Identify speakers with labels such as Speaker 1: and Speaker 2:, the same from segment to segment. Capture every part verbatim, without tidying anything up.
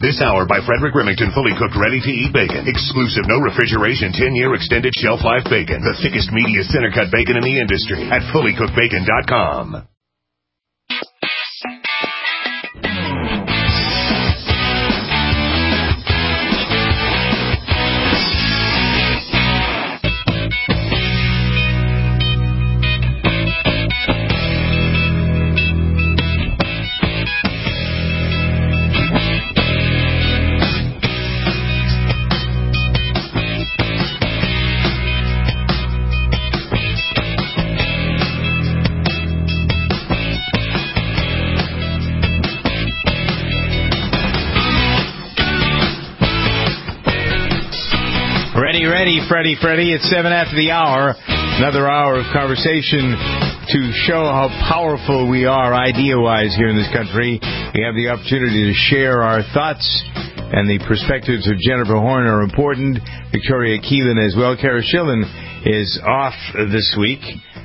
Speaker 1: This hour by Frederick Remington, fully cooked, ready-to-eat bacon. Exclusive, no refrigeration, ten-year extended shelf life bacon. The thickest, meatiest, center-cut bacon in the industry at fully cooked bacon dot com.
Speaker 2: Ready, ready, Freddie, Freddie. It's seven after the hour. Another hour of conversation to show how powerful we are idea-wise here in this country. We have the opportunity to share our thoughts, and the perspectives of Jennifer Horn are important. Victoria Keelan as well. Kara Schillen is off this week.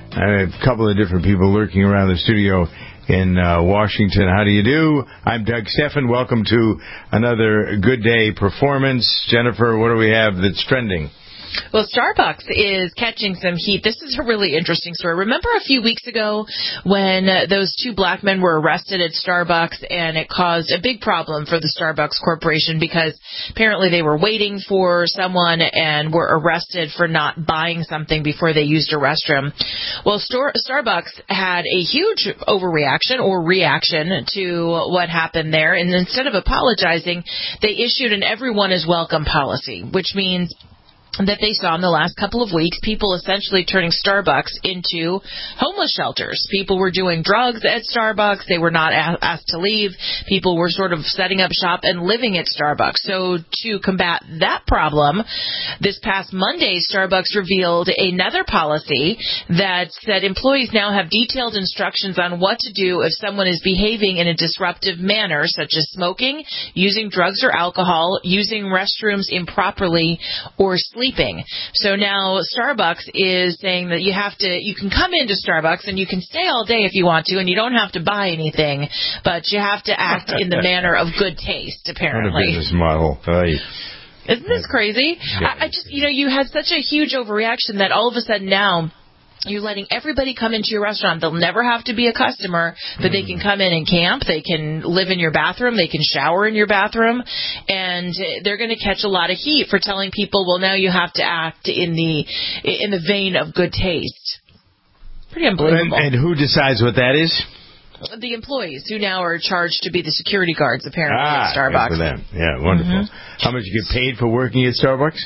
Speaker 2: I have a couple of different people lurking around the studio in uh, Washington. How do you do? I'm Doug Steffen. Welcome to another Good Day performance. Jennifer, what do we have that's trending?
Speaker 3: Well, Starbucks is catching some heat. This is a really interesting story. Remember a few weeks ago when uh, those two black men were arrested at Starbucks, and it caused a big problem for the Starbucks Corporation because apparently they were waiting for someone and were arrested for not buying something before they used a restroom. Well, Star- Starbucks had a huge overreaction or reaction to what happened there, and instead of apologizing, they issued an everyone is welcome policy, which means that they saw in the last couple of weeks, people essentially turning Starbucks into homeless shelters. People were doing drugs at Starbucks. They were not a- asked to leave. People were sort of setting up shop and living at Starbucks. So to combat that problem, this past Monday, Starbucks revealed another policy that said employees now have detailed instructions on what to do if someone is behaving in a disruptive manner, such as smoking, using drugs or alcohol, using restrooms improperly, or sleeping. So now Starbucks is saying that you have to, you can come into Starbucks and you can stay all day if you want to, and you don't have to buy anything, but you have to act in the manner of good taste, apparently.
Speaker 2: What a business model. Right.
Speaker 3: Isn't this crazy? Yeah. I, I just, you know, you had such a huge overreaction that all of a sudden now you're letting everybody come into your restaurant. They'll never have to be a customer, but they can come in and camp. They can live in your bathroom. They can shower in your bathroom. And they're going to catch a lot of heat for telling people, well, now you have to act in the in the vein of good taste. Pretty unbelievable.
Speaker 2: And, and who decides what that is?
Speaker 3: The employees, who now are charged to be the security guards, apparently,
Speaker 2: ah,
Speaker 3: at Starbucks.
Speaker 2: Good for them. Yeah, wonderful. Mm-hmm. How much you get paid for working at Starbucks?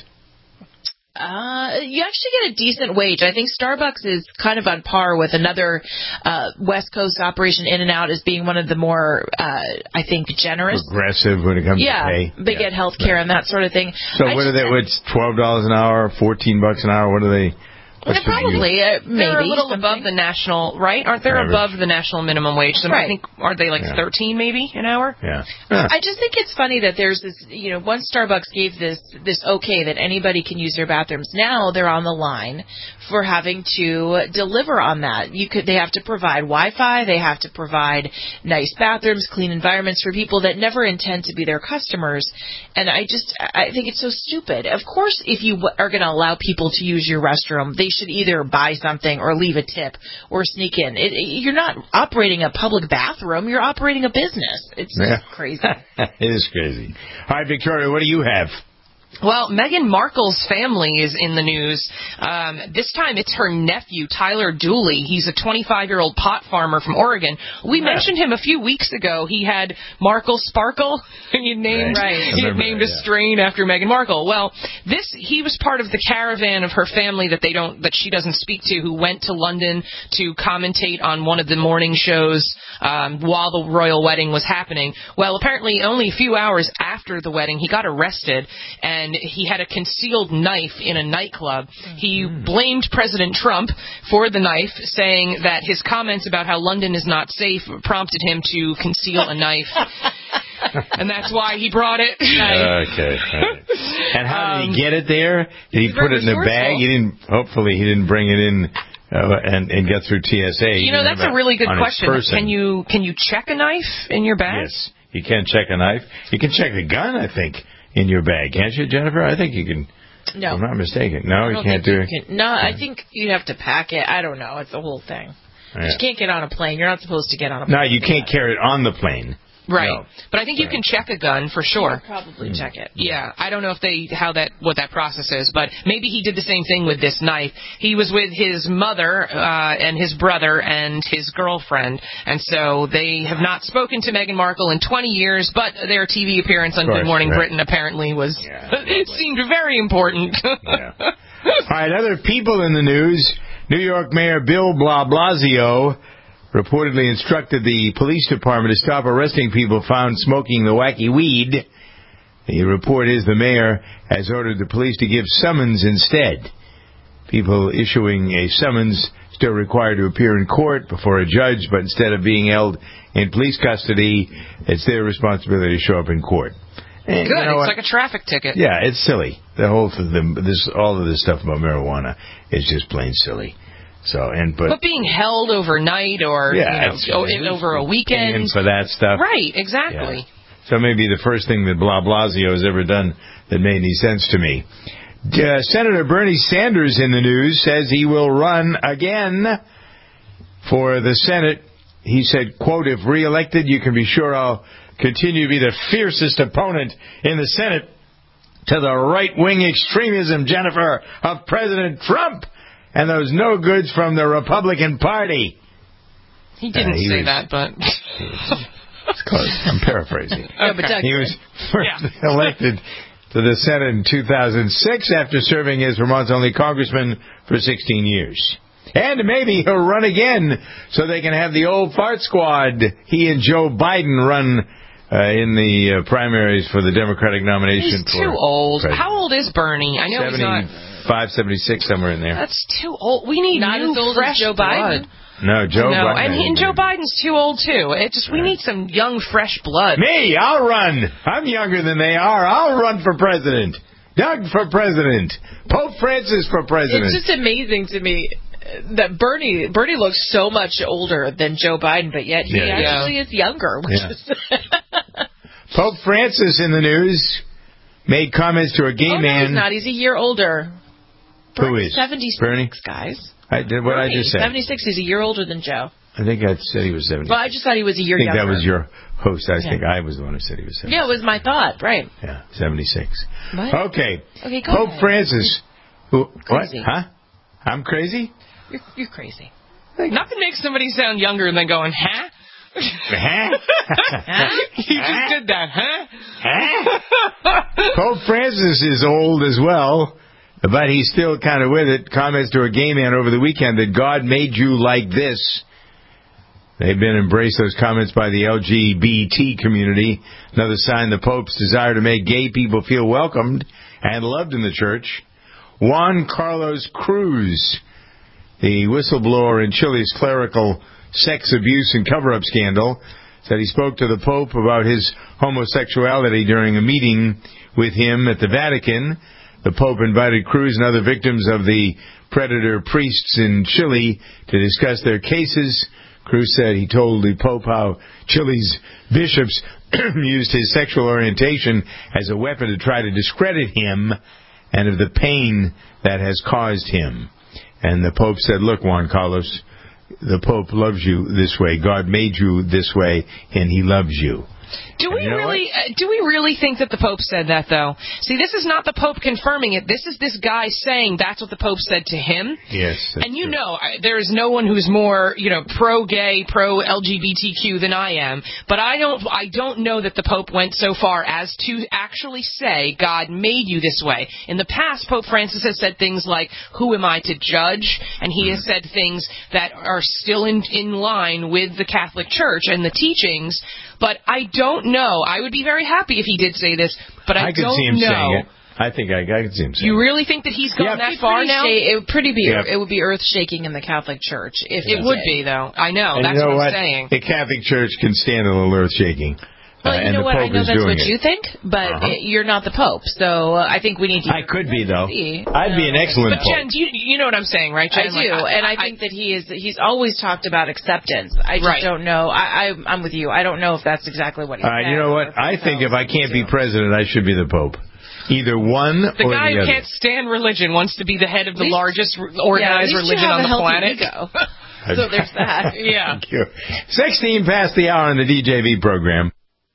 Speaker 3: Uh, you actually get a decent wage. I think Starbucks is kind of on par with another uh, West Coast operation, In-N-Out, as being one of the more, uh, I think, generous.
Speaker 2: Progressive when it comes
Speaker 3: yeah,
Speaker 2: to pay.
Speaker 3: They
Speaker 2: yeah,
Speaker 3: get health care
Speaker 2: right.
Speaker 3: and that sort of thing.
Speaker 2: So
Speaker 3: I
Speaker 2: what
Speaker 3: just,
Speaker 2: are they, what's twelve dollars an hour, fourteen bucks an hour? What are they?
Speaker 3: Probably, uh, maybe.
Speaker 4: They're a little
Speaker 3: something.
Speaker 4: above the national, right? Aren't they above the national minimum wage? So
Speaker 3: right.
Speaker 4: I think, are they like
Speaker 2: yeah.
Speaker 4: thirteen maybe an hour?
Speaker 2: Yeah. yeah.
Speaker 3: I just think it's funny that there's this, you know, once Starbucks gave this, this okay that anybody can use their bathrooms, now they're on the line for having to deliver on that. You could, they have to provide Wi-Fi, they have to provide nice bathrooms, clean environments for people that never intend to be their customers. And I just, I think it's so stupid. Of course, if you are going to allow people to use your restroom, they should either buy something or leave a tip or sneak in. It, it, you're not operating a public bathroom. You're operating a business. It's just
Speaker 2: yeah.
Speaker 3: crazy.
Speaker 2: It is crazy. All right, Victoria, what do you have?
Speaker 4: Well, Meghan Markle's family is in the news. Um, this time it's her nephew, Tyler Dooley. He's a twenty-five-year-old pot farmer from Oregon. We yeah. mentioned him a few weeks ago. He had Markle Sparkle. He named,
Speaker 3: right.
Speaker 4: he had named that, a yeah. strain after Meghan Markle. Well, this he was part of the caravan of her family that they don't that she doesn't speak to, who went to London to commentate on one of the morning shows um, while the royal wedding was happening. Well, apparently only a few hours after the wedding, he got arrested, and And he had a concealed knife in a nightclub. He mm. blamed President Trump for the knife, saying that his comments about how London is not safe prompted him to conceal a knife. And that's why he brought it.
Speaker 2: Okay. Right. And how did he get it there? Did he put it in a bag? He didn't. Hopefully, he didn't bring it in uh, and, and get through T S A.
Speaker 4: You know, that's a really good question. Can you can you check a knife in your bag?
Speaker 2: Yes. You can't check a knife. You can check a gun, I think, in your bag, can't you, Jennifer? I think you can.
Speaker 3: No.
Speaker 2: If I'm not mistaken. No, you can't do
Speaker 3: you
Speaker 2: it.
Speaker 3: Can, no, I think you'd have to pack it. I don't know. It's the whole thing.
Speaker 2: Yeah.
Speaker 3: You can't get on a plane. You're not supposed to get on a plane.
Speaker 2: No, you can't carry it on the plane.
Speaker 4: Right.
Speaker 2: No.
Speaker 4: But I think you can check a gun for sure.
Speaker 3: You can probably mm. check it.
Speaker 4: Yeah. I don't know if they how that what that process is, but maybe he did the same thing with this knife. He was with his mother uh, and his brother and his girlfriend, and so they have not spoken to Meghan Markle in twenty years, but their T V appearance on
Speaker 2: course,
Speaker 4: Good Morning
Speaker 2: right.
Speaker 4: Britain apparently was
Speaker 2: yeah,
Speaker 4: it seemed very important.
Speaker 2: yeah. All right, other people in the news. New York Mayor Bill Bla Blasio reportedly instructed the police department to stop arresting people found smoking the wacky weed. The report is the mayor has ordered the police to give summons instead. People issuing a summons still required to appear in court before a judge, but instead of being held in police custody, it's their responsibility to show up in court. And
Speaker 4: Good.
Speaker 2: you know
Speaker 4: it's
Speaker 2: what?
Speaker 4: like a traffic ticket.
Speaker 2: Yeah, it's silly. The whole the, this all of this stuff about marijuana is just plain silly. So and but,
Speaker 4: but being held overnight or
Speaker 2: yeah,
Speaker 4: you know,
Speaker 2: it's,
Speaker 4: over a weekend
Speaker 2: and for that stuff,
Speaker 4: right? Exactly.
Speaker 2: Yeah. So maybe the first thing that Bla Blasio has ever done that made any sense to me. Uh, Senator Bernie Sanders in the news says he will run again for the Senate. He said, quote, "If reelected, you can be sure I'll continue to be the fiercest opponent in the Senate to the right-wing extremism, Jennifer, of President Trump and those no-goods from the Republican Party."
Speaker 4: He didn't
Speaker 2: uh, he
Speaker 4: say
Speaker 2: was,
Speaker 4: that, but...
Speaker 2: It's close. I'm paraphrasing.
Speaker 4: Okay.
Speaker 2: He was first
Speaker 4: yeah.
Speaker 2: elected to the Senate in two thousand six after serving as Vermont's only congressman for sixteen years. And maybe he'll run again so they can have the old fart squad. He and Joe Biden run uh, in the uh, primaries for the Democratic nomination.
Speaker 4: He's
Speaker 2: for
Speaker 4: too old.
Speaker 2: president.
Speaker 4: How old is Bernie? I know he's not...
Speaker 2: seventy-five, seventy-six, somewhere in there.
Speaker 4: That's too old. We need
Speaker 3: not
Speaker 4: new,
Speaker 3: as old
Speaker 4: fresh
Speaker 3: as Joe
Speaker 4: blood.
Speaker 3: Biden.
Speaker 2: No, Joe
Speaker 4: no,
Speaker 2: Biden.
Speaker 4: and, he, and Joe Biden's too old, too. It just We
Speaker 2: right.
Speaker 4: need some young, fresh blood.
Speaker 2: Me, I'll run. I'm younger than they are. I'll run for president. Doug for president. Pope Francis for president.
Speaker 3: It's just amazing to me that Bernie Bernie looks so much older than Joe Biden, but yet he
Speaker 2: yeah,
Speaker 3: actually
Speaker 4: yeah.
Speaker 3: is younger. Which
Speaker 2: Yeah.
Speaker 3: is
Speaker 2: Pope Francis in the news made comments to a gay
Speaker 3: oh,
Speaker 2: man.
Speaker 3: No, he's not. He's a year older.
Speaker 2: Who
Speaker 3: Bernie's
Speaker 2: is?
Speaker 3: seventy-six,
Speaker 2: Bernie?
Speaker 3: guys.
Speaker 2: I did what
Speaker 3: Bernie,
Speaker 2: I just said.
Speaker 3: seventy-six. He's a year older than Joe.
Speaker 2: I think I said he was seventy.
Speaker 3: Well, I just thought he was a year
Speaker 2: I think
Speaker 3: younger.
Speaker 2: that was your host. I
Speaker 3: Yeah.
Speaker 2: think I was the one who said he was seventy.
Speaker 3: Yeah, it was my thought. Right.
Speaker 2: Yeah, seventy-six.
Speaker 3: What?
Speaker 2: Okay.
Speaker 3: Okay, go
Speaker 2: Pope
Speaker 3: ahead.
Speaker 2: Francis. Who?
Speaker 3: Crazy.
Speaker 2: What? Huh? I'm crazy?
Speaker 3: You're, you're crazy.
Speaker 4: Nothing makes somebody sound younger than going, huh?
Speaker 2: Huh?
Speaker 4: You just did that, huh?
Speaker 2: Huh? Pope Francis is old as well, but he's still kind of with it. Comments to a gay man over the weekend that God made you like this. They've been embraced, those comments, by the L G B T community. Another sign the Pope's desire to make gay people feel welcomed and loved in the church. Juan Carlos Cruz, the whistleblower in Chile's clerical sex abuse and cover-up scandal, said he spoke to the Pope about his homosexuality during a meeting with him at the Vatican. The Pope invited Cruz and other victims of the predator priests in Chile to discuss their cases. Cruz said he told the Pope how Chile's bishops used his sexual orientation as a weapon to try to discredit him and of the pain that has caused him. And the Pope said, look, Juan Carlos, the Pope loves you this way. God made you this way, and he loves you.
Speaker 4: Do we
Speaker 2: you know
Speaker 4: really uh, do we really think that the Pope said that, though? See, this is not the Pope confirming it. This is this guy saying that's what the Pope said to him.
Speaker 2: Yes.
Speaker 4: And you
Speaker 2: true.
Speaker 4: know, I, there is no one who's more, you know, pro-gay, pro-L G B T Q than I am. But I don't I don't know that the Pope went so far as to actually say God made you this way. In the past, Pope Francis has said things like, who am I to judge? And he has said things that are still in, in line with the Catholic Church and the teachings. But I don't know. I would be very happy if he did say this, but I,
Speaker 2: I could
Speaker 4: don't
Speaker 2: see him
Speaker 4: know.
Speaker 2: saying it. I think I, I could see him saying
Speaker 4: You
Speaker 2: it.
Speaker 4: really think that he's gone
Speaker 2: Yeah.
Speaker 4: that far now?
Speaker 3: Sh- it would pretty be.
Speaker 2: Yeah.
Speaker 3: It would be earth shaking in the Catholic Church if
Speaker 4: It
Speaker 3: he
Speaker 4: would
Speaker 3: did.
Speaker 4: be, though. I know.
Speaker 2: And
Speaker 4: That's
Speaker 2: you know
Speaker 4: what
Speaker 2: what?
Speaker 4: I'm saying.
Speaker 2: The Catholic Church can stand a little earth shaking.
Speaker 3: Well, you
Speaker 2: and
Speaker 3: know
Speaker 2: the
Speaker 3: what?
Speaker 2: Pope
Speaker 3: I know
Speaker 2: is
Speaker 3: that's
Speaker 2: doing
Speaker 3: what
Speaker 2: it.
Speaker 3: you think, but
Speaker 2: Uh-huh.
Speaker 3: it, you're not the Pope. So uh, I think we need to.
Speaker 2: I could be, though.
Speaker 3: See.
Speaker 2: I'd be an excellent
Speaker 4: But
Speaker 2: Pope.
Speaker 4: Jen, do you, you know what I'm saying, right, Jen?
Speaker 3: I do,
Speaker 4: Like,
Speaker 3: and I, think that he is. He's always talked about acceptance. I just
Speaker 4: Right.
Speaker 3: don't know. I, I, I'm with you. I don't know if that's exactly what he
Speaker 2: All right,
Speaker 3: said
Speaker 2: you know
Speaker 3: or
Speaker 2: what?
Speaker 3: if
Speaker 2: I
Speaker 3: he
Speaker 2: think if
Speaker 3: tells
Speaker 2: I can't
Speaker 3: him
Speaker 2: be
Speaker 3: to.
Speaker 2: president, I should be the Pope. Either one
Speaker 4: The
Speaker 2: or
Speaker 4: guy
Speaker 2: the
Speaker 4: who
Speaker 2: other.
Speaker 4: can't stand religion wants to be the head of the
Speaker 3: Least-
Speaker 4: largest r-
Speaker 3: yeah, at
Speaker 4: organized
Speaker 3: least you
Speaker 4: religion
Speaker 3: have
Speaker 4: on
Speaker 3: a
Speaker 4: the
Speaker 3: healthy
Speaker 4: planet.
Speaker 3: ego. So there's that.
Speaker 4: Yeah.
Speaker 2: Thank you. sixteen past the hour in the D J V program.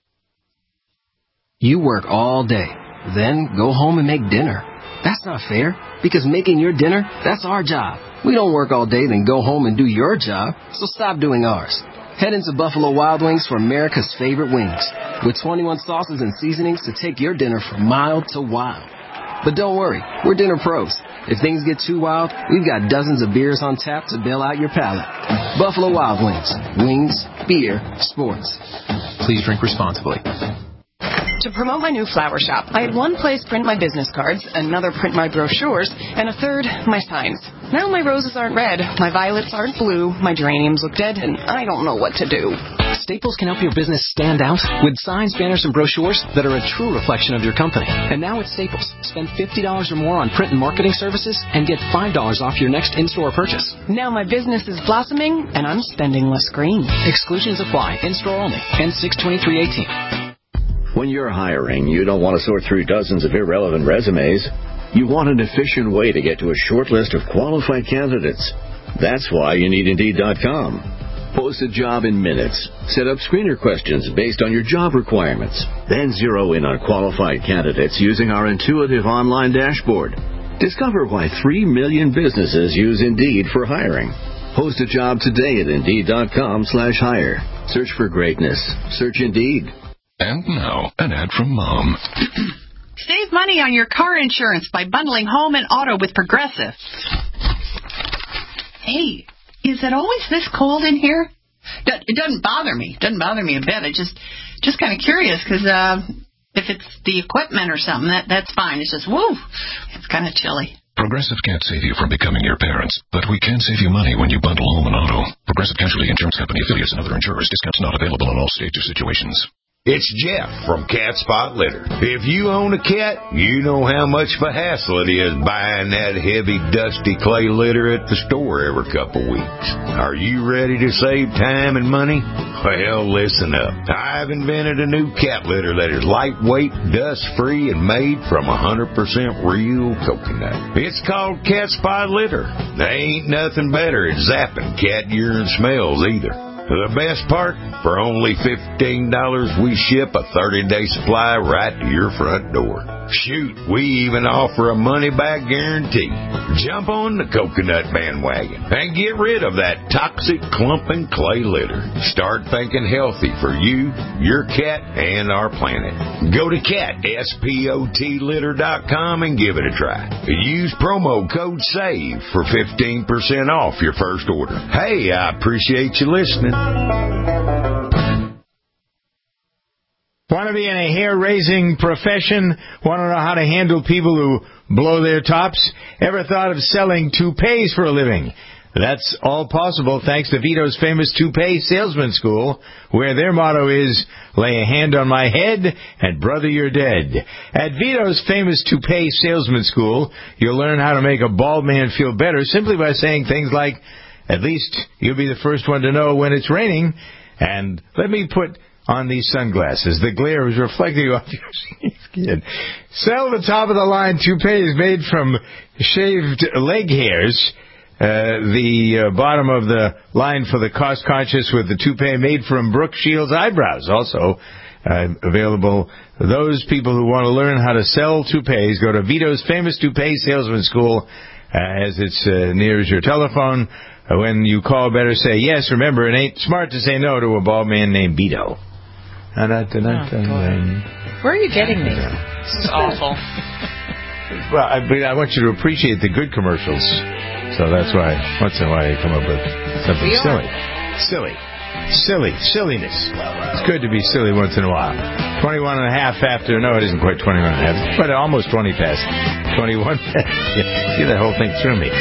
Speaker 5: You work all day, then go home and make dinner. That's not fair, because making your dinner, that's our job. We don't work all day, then go home and do your job, so stop doing ours. Head into Buffalo Wild Wings for America's favorite wings, with twenty-one sauces and seasonings to take your dinner from mild to wild. But don't worry, we're dinner pros. If things get too wild, we've got dozens of beers on tap to bail out your palate. Buffalo Wild Wings. Wings, beer, sports. Please drink responsibly.
Speaker 6: To promote my new flower shop, I had one place print my business cards, another print my brochures, and a third, my signs. Now my roses aren't red, my violets aren't blue, my geraniums look dead, and I don't know what to do.
Speaker 5: Staples can help your business stand out with signs, banners, and brochures that are a true reflection of your company. And now at Staples, spend fifty dollars or more on print and marketing services and get five dollars off your next in-store purchase.
Speaker 6: Now my business is blossoming, and I'm spending less green.
Speaker 5: Exclusions apply. In-store only. N six twenty-three eighteen.
Speaker 7: When you're hiring, you don't want to sort through dozens of irrelevant resumes. You want an efficient way to get to a short list of qualified candidates. That's why you need Indeed dot com. Post a job in minutes. Set up screener questions based on your job requirements. Then zero in on qualified candidates using our intuitive online dashboard. Discover why three million businesses use Indeed for hiring. Post a job today at Indeed dot com slash hire. Search for greatness. Search Indeed.
Speaker 8: And now, an ad from Mom.
Speaker 9: Save money on your car insurance by bundling home and auto with Progressive. Hey, is it always this cold in here? It doesn't bother me. It doesn't bother me a bit. I just, just kind of curious because uh, if it's the equipment or something, that that's fine. It's just, woo, it's kind of chilly.
Speaker 8: Progressive can't save you from becoming your parents, but we can save you money when you bundle home and auto. Progressive Casualty Insurance Company, affiliates, and other insurers. Discounts not available in all states or situations.
Speaker 10: It's Jeff from Cat Spot Litter. If you own a cat, you know how much of a hassle it is buying that heavy, dusty clay litter at the store every couple weeks. Are you ready to save time and money? Well, listen up. I've invented a new cat litter that is lightweight, dust-free, and made from one hundred percent real coconut. It's called Cat Spot Litter. There ain't nothing better at zapping cat urine smells either. The best part, for only fifteen dollars, we ship a thirty-day supply right to your front door. Shoot, we even offer a money-back guarantee. Jump on the coconut bandwagon and get rid of that toxic clumping clay litter. Start thinking healthy for you, your cat, and our planet. Go to cat spot litter dot com and give it a try. Use promo code SAVE for fifteen percent off your first order. Hey, I appreciate you listening.
Speaker 2: Want to be in a hair-raising profession? Want to know how to handle people who blow their tops? Ever thought of selling toupees for a living? That's all possible thanks to Vito's famous toupee salesman school, where their motto is, lay a hand on my head and brother you're dead. At Vito's famous toupee salesman school, you'll learn how to make a bald man feel better simply by saying things like, at least you'll be the first one to know when it's raining, and let me put on these sunglasses. The glare is reflecting off your skin. Sell the top-of-the-line toupees made from shaved leg hairs. Uh, the uh, bottom of the line for the cost-conscious with the toupee made from Brooke Shields eyebrows. Also uh, available. Those people who want to learn how to sell toupees, go to Vito's famous toupee salesman school, uh, as it's uh, near as your telephone. Uh, when you call, better say yes. Remember, it ain't smart to say no to a bald man named Vito.
Speaker 3: Oh, where are you getting these?
Speaker 4: This is awful.
Speaker 2: Well, I, but I want you to appreciate the good commercials. So that's why, once in a while, you come up with something silly. Silly. Silly. Silliness. It's good to be silly once in a while. twenty-one and a half after, no, it isn't quite twenty-one and a half, but almost twenty past. twenty-one past. See, that whole thing threw me.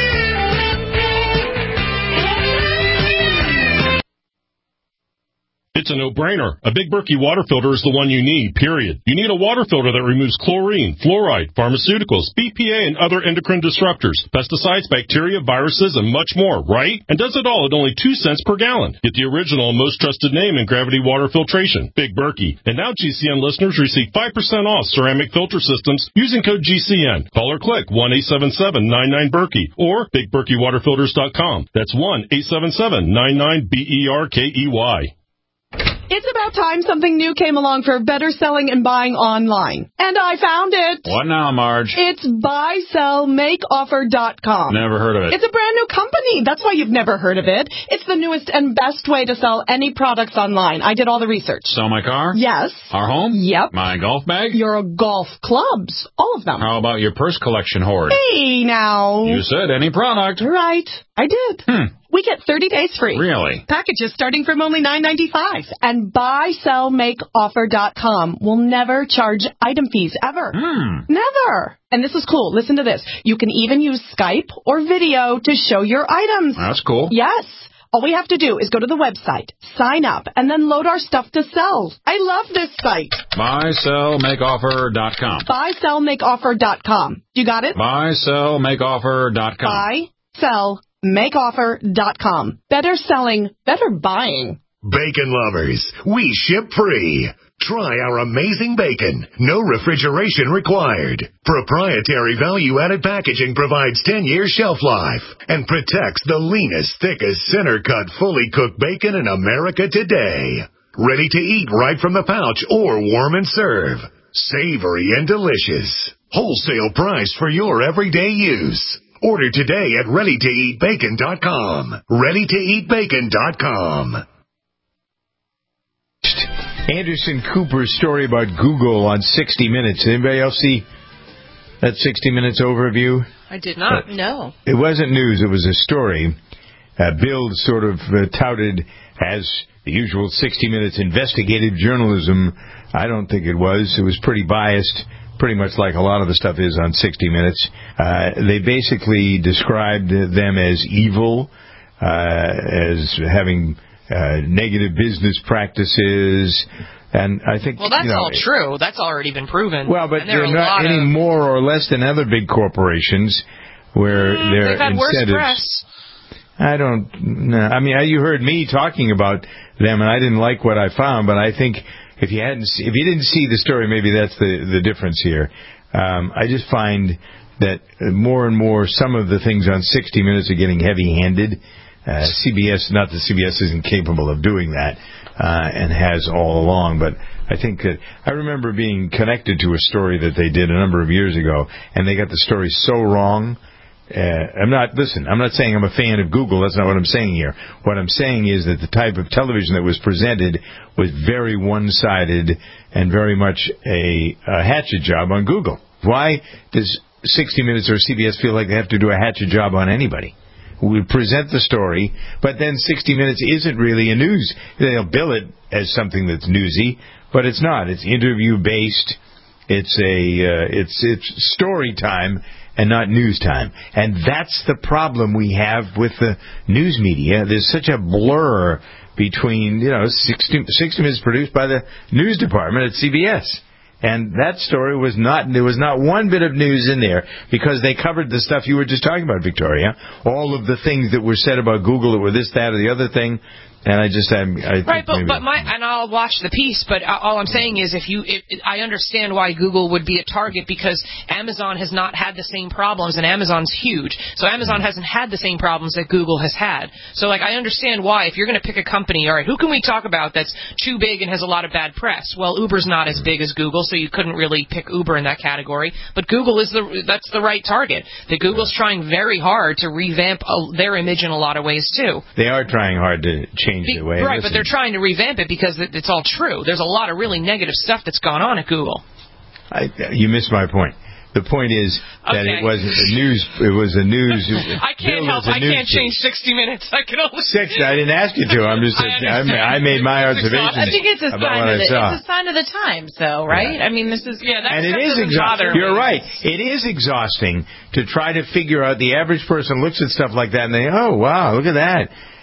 Speaker 11: It's a no-brainer. A Big Berkey water filter is the one you need, period. You need a water filter that removes chlorine, fluoride, pharmaceuticals, B P A, and other endocrine disruptors, pesticides, bacteria, viruses, and much more, right? And does it all at only two cents per gallon. Get the original and most trusted name in gravity water filtration, Big Berkey. And now G C N listeners receive five percent off ceramic filter systems using code G C N. Call or click one eight seven seven nine nine Berkey or big berkey water filters dot com. That's one eight seven seven nine nine B E R K E Y.
Speaker 12: It's about time something new came along for better selling and buying online. And I found it.
Speaker 13: What now, Marge?
Speaker 12: It's buy sell make offer dot com.
Speaker 13: Never heard of it.
Speaker 12: It's a brand new company. That's why you've never heard of it. It's the newest and best way to sell any products online. I did all the research.
Speaker 13: Sell my car?
Speaker 12: Yes.
Speaker 13: Our home?
Speaker 12: Yep.
Speaker 13: My golf bag?
Speaker 12: Your golf clubs. All of them.
Speaker 13: How about your purse collection hoard?
Speaker 12: Hey, now.
Speaker 13: You said any product.
Speaker 12: Right. I did.
Speaker 13: Hmm.
Speaker 12: We get thirty days free.
Speaker 13: Really?
Speaker 12: Packages starting from only nine ninety-five. And buy sell make offer dot com will never charge item fees, ever.
Speaker 13: Hmm.
Speaker 12: Never. And this is cool. Listen to this. You can even use Skype or video to show your items.
Speaker 13: That's cool.
Speaker 12: Yes. All we have to do is go to the website, sign up, and then load our stuff to sell. I love this site.
Speaker 13: buy sell make offer dot com.
Speaker 12: buy sell make offer dot com. You got it?
Speaker 13: buy sell make offer dot com.
Speaker 12: buy sell make offer dot com. Better selling, better buying.
Speaker 1: Bacon lovers, we ship free. Try our amazing bacon. No refrigeration required. Proprietary value-added packaging provides ten years shelf life and protects the leanest, thickest, center-cut, fully cooked bacon in America today. Ready to eat right from the pouch or warm and serve. Savory and delicious. Wholesale price for your everyday use. Order today at ready to eat bacon dot com. ready to eat bacon dot com.
Speaker 2: Anderson Cooper's story about Google on sixty minutes. Anybody else see that sixty minutes overview?
Speaker 4: I did not.
Speaker 2: Uh,
Speaker 4: no.
Speaker 2: It wasn't news. It was a story. Uh, Bill sort of uh, touted as the usual sixty minutes investigative journalism. I don't think it was. It was pretty biased, pretty much like a lot of the stuff is on sixty minutes. Uh, they basically described them as evil, uh, as having uh, negative business practices. And I think,
Speaker 4: well, that's
Speaker 2: you know,
Speaker 4: all true. That's already been proven.
Speaker 2: Well, but
Speaker 4: and there
Speaker 2: they're
Speaker 4: are a
Speaker 2: not
Speaker 4: lot
Speaker 2: any
Speaker 4: of...
Speaker 2: more or less than other big corporations where
Speaker 4: mm,
Speaker 2: their
Speaker 4: they've had
Speaker 2: incentives.
Speaker 4: Worse press.
Speaker 2: I don't. No, I mean, you heard me talking about them, and I didn't like what I found. But I think if you hadn't, if you didn't see the story, maybe that's the the difference here. Um, I just find that more and more some of the things on sixty minutes are getting heavy-handed. Uh, C B S, not that C B S isn't capable of doing that, uh, and has all along, but I think that I remember being connected to a story that they did a number of years ago, and they got the story so wrong. Uh, I'm not, listen, I'm not saying I'm a fan of Google. That's not what I'm saying here. What I'm saying is that the type of television that was presented was very one-sided and very much a, a hatchet job on Google. Why does sixty minutes or C B S feel like they have to do a hatchet job on anybody? We present the story, but then sixty minutes isn't really a news. They'll bill it as something that's newsy, but it's not. It's interview-based. It's a, uh, it's, it's story time and not news time. And that's the problem we have with the news media. There's such a blur between, you know, sixty, sixty minutes produced by the news department at C B S. And that story was not, there was not one bit of news in there because they covered the stuff you were just talking about, Victoria. All of the things that were said about Google that were this, that, or the other thing. And I just, I, I
Speaker 4: right, but
Speaker 2: maybe,
Speaker 4: but my and I'll watch the piece. But all I'm saying is, if you, if, I understand why Google would be a target because Amazon has not had the same problems, and Amazon's huge, so Amazon hasn't had the same problems that Google has had. So, like, I understand why if you're going to pick a company, all right, who can we talk about that's too big and has a lot of bad press? Well, Uber's not as big as Google, so you couldn't really pick Uber in that category. But Google is the that's the right target. That Google's trying very hard to revamp uh, their image in a lot of ways too.
Speaker 2: They are trying hard to change
Speaker 4: Be,
Speaker 2: the way.
Speaker 4: Right, but they're trying to revamp it because it, it's all true. There's a lot of really negative stuff that's gone on at Google.
Speaker 2: I, you missed my point. The point is that
Speaker 4: okay.
Speaker 2: it wasn't a news. It was a news.
Speaker 4: I can't help. I can't change sixty minutes. I can only.
Speaker 2: sixty. I didn't ask you to. I'm just. I, I made my observations.
Speaker 3: I think it's a
Speaker 2: about
Speaker 3: sign
Speaker 2: what
Speaker 3: of the.
Speaker 2: I saw.
Speaker 3: It's a sign of the times, though, right?
Speaker 2: Yeah.
Speaker 3: I mean, this is yeah. That
Speaker 2: and it is exhausting. You're right. It is exhausting to try to figure out. The average person looks at stuff like that and they, oh wow, look at that.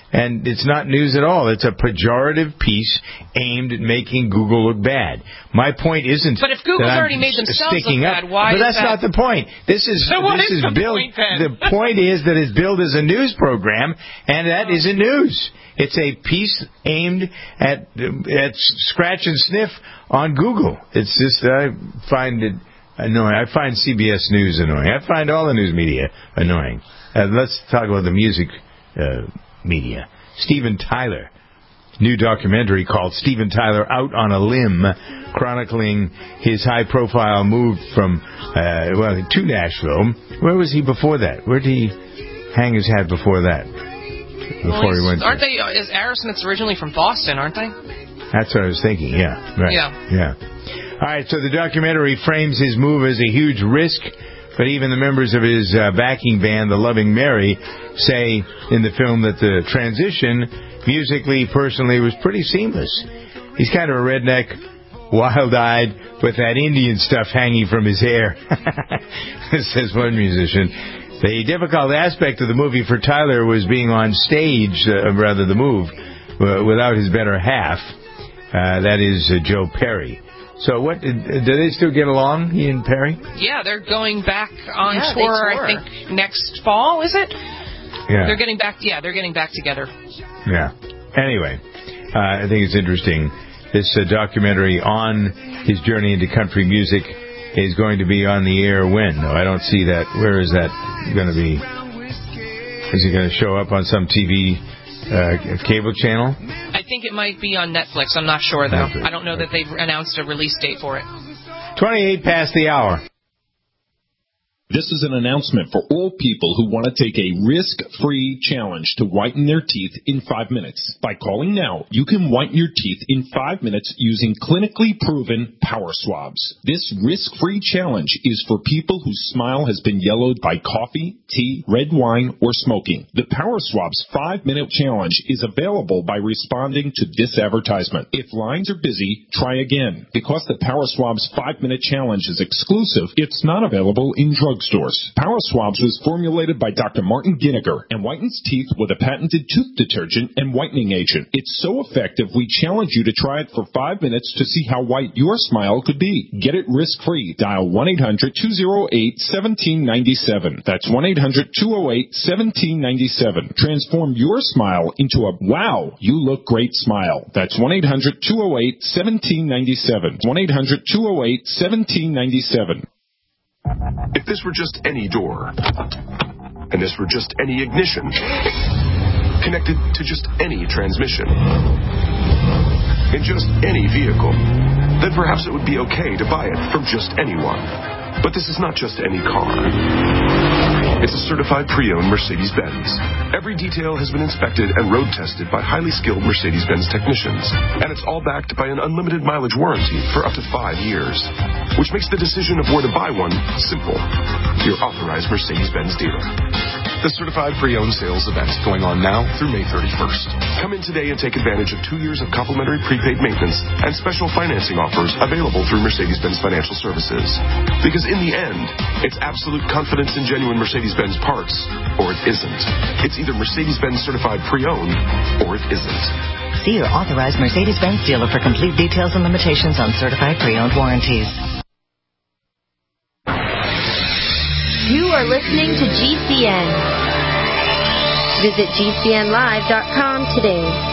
Speaker 2: And it's not news at all. It's a pejorative piece aimed at making Google look bad. My point isn't
Speaker 4: But if Google's
Speaker 2: that I'm
Speaker 4: already made themselves
Speaker 2: sticking
Speaker 4: look
Speaker 2: up,
Speaker 4: bad, why
Speaker 2: but
Speaker 4: is
Speaker 2: that's
Speaker 4: that?
Speaker 2: not the point. This is
Speaker 4: So what
Speaker 2: this
Speaker 4: is
Speaker 2: is
Speaker 4: the
Speaker 2: billed.
Speaker 4: point, then?
Speaker 2: The point is that it's billed as a news program, and that isn't news. It's a piece aimed at at scratch and sniff on Google. It's just I find it annoying. I find C B S News annoying. I find all the news media annoying. Uh, let's talk about the music uh, media. Steven Tyler, new documentary called Steven Tyler Out on a Limb, chronicling his high-profile move from, uh, well, to Nashville. Where was he before that? Where did he hang his hat before that? Before
Speaker 4: well,
Speaker 2: he went
Speaker 4: aren't
Speaker 2: to...
Speaker 4: they? Is Aerosmith's originally from Boston, aren't they?
Speaker 2: That's what I was thinking, yeah. Right.
Speaker 4: Yeah.
Speaker 2: Yeah. All right, so the documentary frames his move as a huge risk, but even the members of his uh, backing band, the Loving Mary, say in the film that the transition, musically, personally, was pretty seamless. He's kind of a redneck, wild-eyed, with that Indian stuff hanging from his hair, says one musician. The difficult aspect of the movie for Tyler was being on stage, uh, rather the move, uh, without his better half. Uh, that is uh, Joe Perry. So what, do they still get along, he and Perry?
Speaker 4: Yeah, they're going back on
Speaker 3: Yeah, they
Speaker 4: tour,
Speaker 3: tour.
Speaker 4: I think, next fall, is it?
Speaker 2: Yeah.
Speaker 4: They're getting back, yeah, they're getting back together.
Speaker 2: Yeah. Anyway, uh, I think it's interesting. This uh, documentary on his journey into country music is going to be on the air when? No, I don't see that. Where is that going to be? Is it going to show up on some T V uh, cable channel?
Speaker 4: I think it might be on Netflix. I'm not sure, though.
Speaker 2: Netflix.
Speaker 4: I don't know that they've announced a release date for it.
Speaker 2: twenty-eight past the hour.
Speaker 14: This is an announcement for all people who want to take a risk-free challenge to whiten their teeth in five minutes. By calling now, you can whiten your teeth in five minutes using clinically proven power swabs. This risk-free challenge is for people whose smile has been yellowed by coffee, tea, red wine, or smoking. The Power Swabs five-minute challenge is available by responding to this advertisement. If lines are busy, try again. Because the Power Swabs five-minute challenge is exclusive, it's not available in drug stores. Power Swabs was formulated by Doctor Martin Ginniger and whitens teeth with a patented tooth detergent and whitening agent. It's so effective, we challenge you to try it for five minutes to see how white your smile could be. Get it risk-free. Dial one eight hundred two oh eight one seven nine seven. That's one eight hundred two oh eight one seven nine seven. Transform your smile into a wow, you look great smile. That's one eight hundred two oh eight one seven nine seven. one eight hundred two oh eight one seven nine seven.
Speaker 15: If this were just any door, and this were just any ignition, connected to just any transmission, in just any vehicle, then perhaps it would be okay to buy it from just anyone. But this is not just any car. It's a certified pre-owned Mercedes-Benz. Every detail has been inspected and road tested by highly skilled Mercedes-Benz technicians. And it's all backed by an unlimited mileage warranty for up to five years. Which makes the decision of where to buy one simple. Your authorized Mercedes-Benz dealer. The certified pre-owned sales event going on now through May thirty-first. Come in today and take advantage of two years of complimentary prepaid maintenance and special financing offers available through Mercedes-Benz Financial Services. Because in the end, it's absolute confidence in genuine Mercedes-Benz parts, or it isn't. It's either Mercedes-Benz certified pre-owned, or it isn't.
Speaker 16: See your authorized Mercedes-Benz dealer for complete details and limitations on certified pre-owned warranties.
Speaker 17: You are listening to G C N. Visit G C N live dot com today.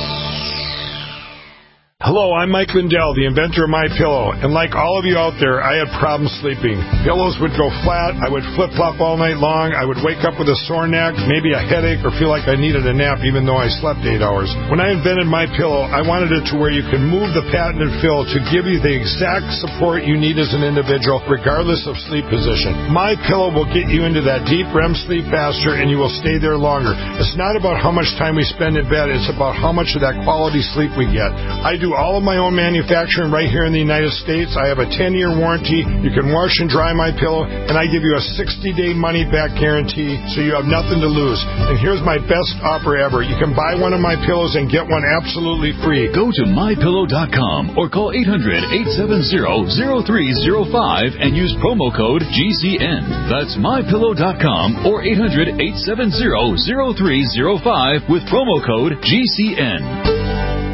Speaker 18: Hello, I'm Mike Lindell, the inventor of MyPillow, and like all of you out there, I had problems sleeping. Pillows would go flat, I would flip-flop all night long, I would wake up with a sore neck, maybe a headache, or feel like I needed a nap even though I slept eight hours. When I invented MyPillow, I wanted it to where you can move the patented fill to give you the exact support you need as an individual, regardless of sleep position. MyPillow will get you into that deep R E M sleep faster, and you will stay there longer. It's not about how much time we spend in bed, it's about how much of that quality sleep we get. I do do all of my own manufacturing right here in the United States. I have a ten-year warranty. You can wash and dry my pillow, and I give you a sixty-day money-back guarantee, so you have nothing to lose. And here's my best offer ever. You can buy one of my pillows and get one absolutely free.
Speaker 19: Go to my pillow dot com or call eight hundred, eight seven zero, zero three zero five and use promo code G C N. That's my pillow dot com or eight hundred, eight seven zero, zero three zero five with promo code G C N.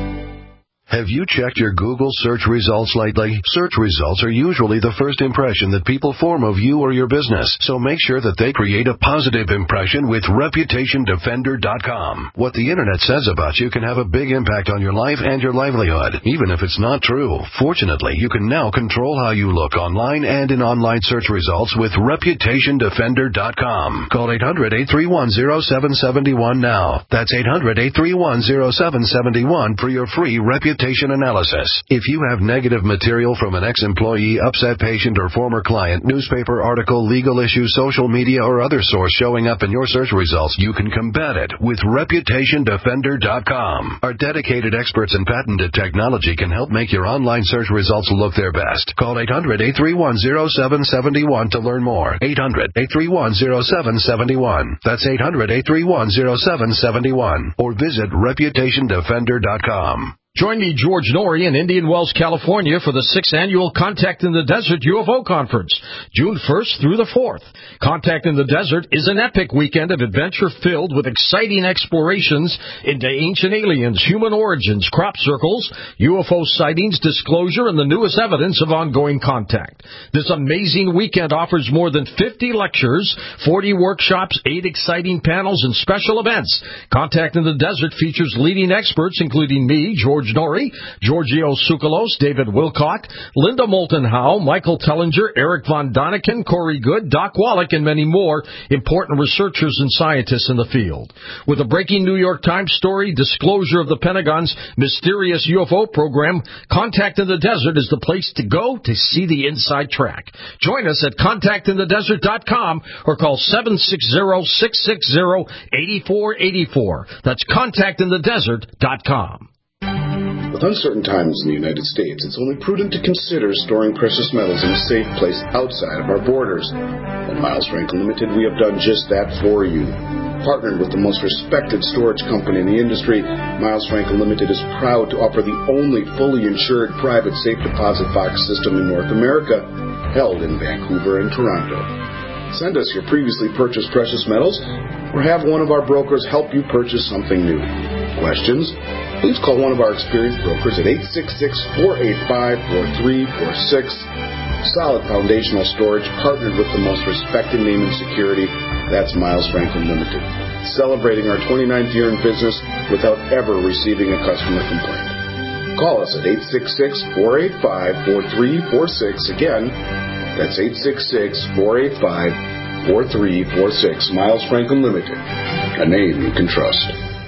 Speaker 20: Have you checked your Google search results lately? Search results are usually the first impression that people form of you or your business, so make sure that they create a positive impression with reputation defender dot com. What the internet says about you can have a big impact on your life and your livelihood, even if it's not true. Fortunately, you can now control how you look online and in online search results with reputation defender dot com. Call eight hundred, eight three one, zero seven seven one now. That's eight hundred, eight three one, zero seven seven one for your free reputation analysis. If you have negative material from an ex-employee, upset patient, or former client, newspaper article, legal issue, social media, or other source showing up in your search results, you can combat it with reputation defender dot com. Our dedicated experts in patented technology can help make your online search results look their best. Call eight hundred, eight three one, zero seven seven one to learn more. eight hundred, eight three one, zero seven seven one. That's eight hundred, eight three one, zero seven seven one. Or visit reputation defender dot com.
Speaker 21: Join me, George Norrie, in Indian Wells, California for the sixth annual Contact in the Desert U F O Conference, June first through the fourth. Contact in the Desert is an epic weekend of adventure filled with exciting explorations into ancient aliens, human origins, crop circles, U F O sightings, disclosure, and the newest evidence of ongoing contact. This amazing weekend offers more than fifty lectures, forty workshops, eight exciting panels, and special events. Contact in the Desert features leading experts, including me, George Norrie, Giorgio Tsoukalos, David Wilcock, Linda Moulton Howe, Michael Tellinger, Eric Von Daniken, Corey Good, Doc Wallach, and many more important researchers and scientists in the field. With a breaking New York Times story, disclosure of the Pentagon's mysterious U F O program, Contact in the Desert is the place to go to see the inside track. Join us at contact in the desert dot com or call seven six zero, six six zero, eight four eight four. That's contact in the desert dot com.
Speaker 22: With uncertain times in the United States, it's only prudent to consider storing precious metals in a safe place outside of our borders. At Miles Franklin Limited, we have done just that for you. Partnered with the most respected storage company in the industry, Miles Franklin Limited is proud to offer the only fully insured private safe deposit box system in North America, held in Vancouver and Toronto. Send us your previously purchased precious metals, or have one of our brokers help you purchase something new. Questions? Please call one of our experienced brokers at eight six six, four eight five, four three four six. Solid foundational storage, partnered with the most respected name in security. That's Miles Franklin Limited. Celebrating our twenty-ninth year in business without ever receiving a customer complaint. Call us at eight six six, four eight five, four three four six. Again, that's eight six six, four eight five, four three four six. Miles Franklin Limited, a name you can trust.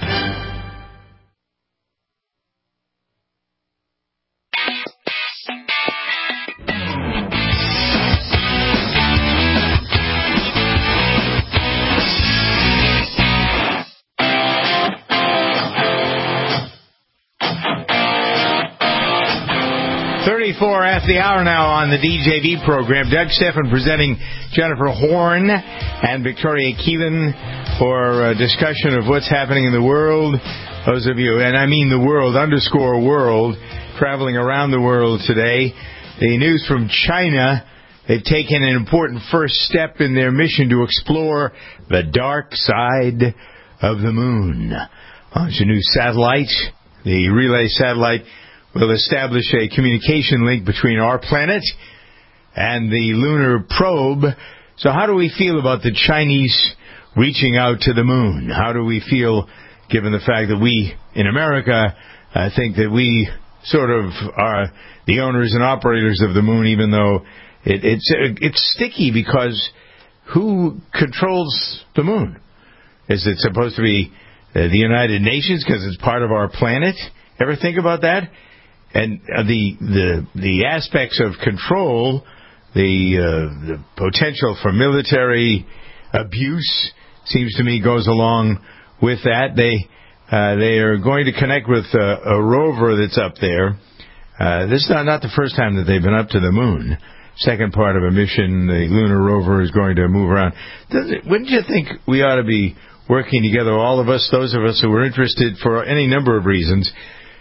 Speaker 2: thirty-four after the hour now on the D J V program. Doug Stephan presenting Jennifer Horn and Victoria Keelan for a discussion of what's happening in the world. Those of you, and I mean the world, underscore world, traveling around the world today. The news from China, they've taken an important first step in their mission to explore the dark side of the moon. Launch a new satellite, the Relay satellite, will establish a communication link between our planet and the lunar probe. So how do we feel about the Chinese reaching out to the moon? How do we feel given the fact that we, in America, uh, think that we sort of are the owners and operators of the moon, even though it, it's, it's sticky because who controls the moon? Is it supposed to be uh, the United Nations because it's part of our planet? Ever think about that? And uh, the the the aspects of control, the uh, the potential for military abuse, seems to me goes along with that. They Uh, they are going to connect with uh, a rover that's up there. Uh, this is not, not the first time that they've been up to the moon. Second part of a mission, the lunar rover is going to move around. Does it, wouldn't you think we ought to be working together, all of us, those of us who are interested for any number of reasons,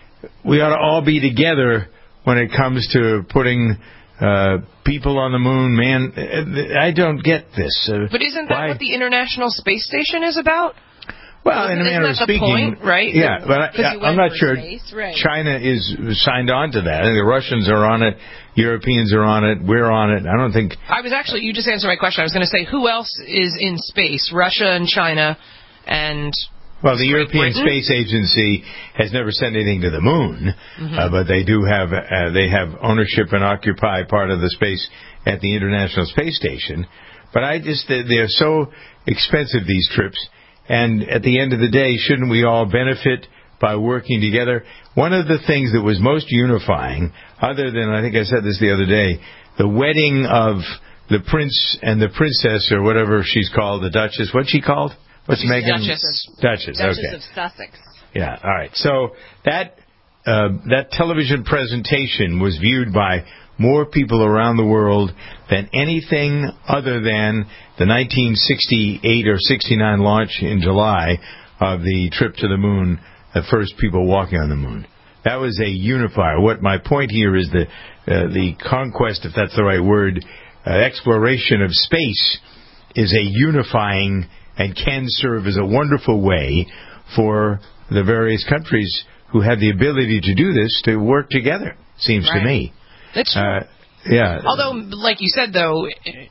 Speaker 2: we ought to all be together when it comes to putting uh, people on the moon. Man, I don't get this. Uh,
Speaker 4: but isn't that
Speaker 2: why?
Speaker 4: what the International Space Station is about?
Speaker 2: Well, in a
Speaker 4: Isn't
Speaker 2: manner
Speaker 4: that
Speaker 2: of
Speaker 4: the
Speaker 2: speaking,
Speaker 4: point, right?
Speaker 2: Yeah, but I, I'm not sure
Speaker 3: space, right.
Speaker 2: China is signed on to that. The Russians are on it, Europeans are on it, we're on it. I don't think...
Speaker 4: I was actually, you just answered my question. I was going to say, who else is in space? Russia and China and...
Speaker 2: Well, the European
Speaker 4: Britain?
Speaker 2: Space Agency has never sent anything to the moon,
Speaker 4: Mm-hmm.
Speaker 2: uh, but they do have uh, they have ownership and occupy part of the space at the International Space Station. But I just they're so expensive, these trips, and at the end of the day, shouldn't we all benefit by working together? One of the things that was most unifying, other than I think I said this the other day, the wedding of the prince and the princess, or whatever she's called, the Duchess. What's she called? What's
Speaker 3: She's
Speaker 2: Meghan?
Speaker 3: Duchess.
Speaker 2: Duchess.
Speaker 3: Duchess
Speaker 2: Okay.
Speaker 3: of Sussex.
Speaker 2: Yeah, all right. So that uh, that television presentation was viewed by more people around the world than anything other than the nineteen sixty-eight or sixty-nine launch in July of the trip to the moon, the first people walking on the moon. That was a unifier. What my point here is the uh, the conquest, if that's the right word, uh, exploration of space is a unifying and can serve as a wonderful way for the various countries who have the ability to do this to work together, seems
Speaker 4: Right.
Speaker 2: to me.
Speaker 4: That's true.
Speaker 2: Uh, yeah.
Speaker 4: Although, like you said, though,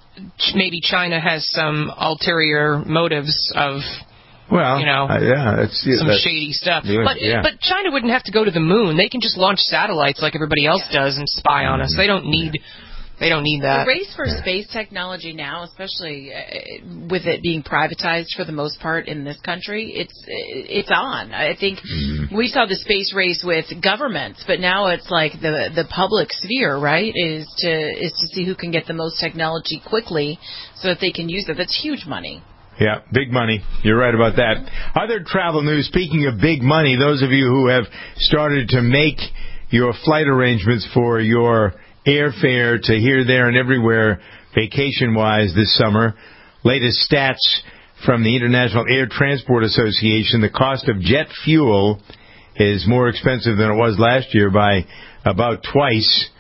Speaker 4: maybe China has some ulterior motives of,
Speaker 2: well,
Speaker 4: you know,
Speaker 2: uh, yeah, that's, yeah,
Speaker 4: some
Speaker 2: that's,
Speaker 4: shady stuff.
Speaker 2: yeah,
Speaker 4: But
Speaker 2: yeah.
Speaker 4: but China wouldn't have to go to the moon. They can just launch satellites like everybody else does and spy on us. They don't need they don't need that.
Speaker 3: The race for space technology now, especially uh, with it being privatized for the most part in this country, it's it's on. I think
Speaker 2: Mm-hmm.
Speaker 3: we saw the space race with governments, but now it's like the the public sphere, right? Is to is to see who can get the most technology quickly, so that they can use it. That's huge money.
Speaker 2: Yeah, big money. You're right about that. Other travel news, speaking of big money, those of you who have started to make your flight arrangements for your airfare to here, there, and everywhere vacation-wise this summer, latest stats from the International Air Transport Association, the cost of jet fuel is more expensive than it was last year by about twice.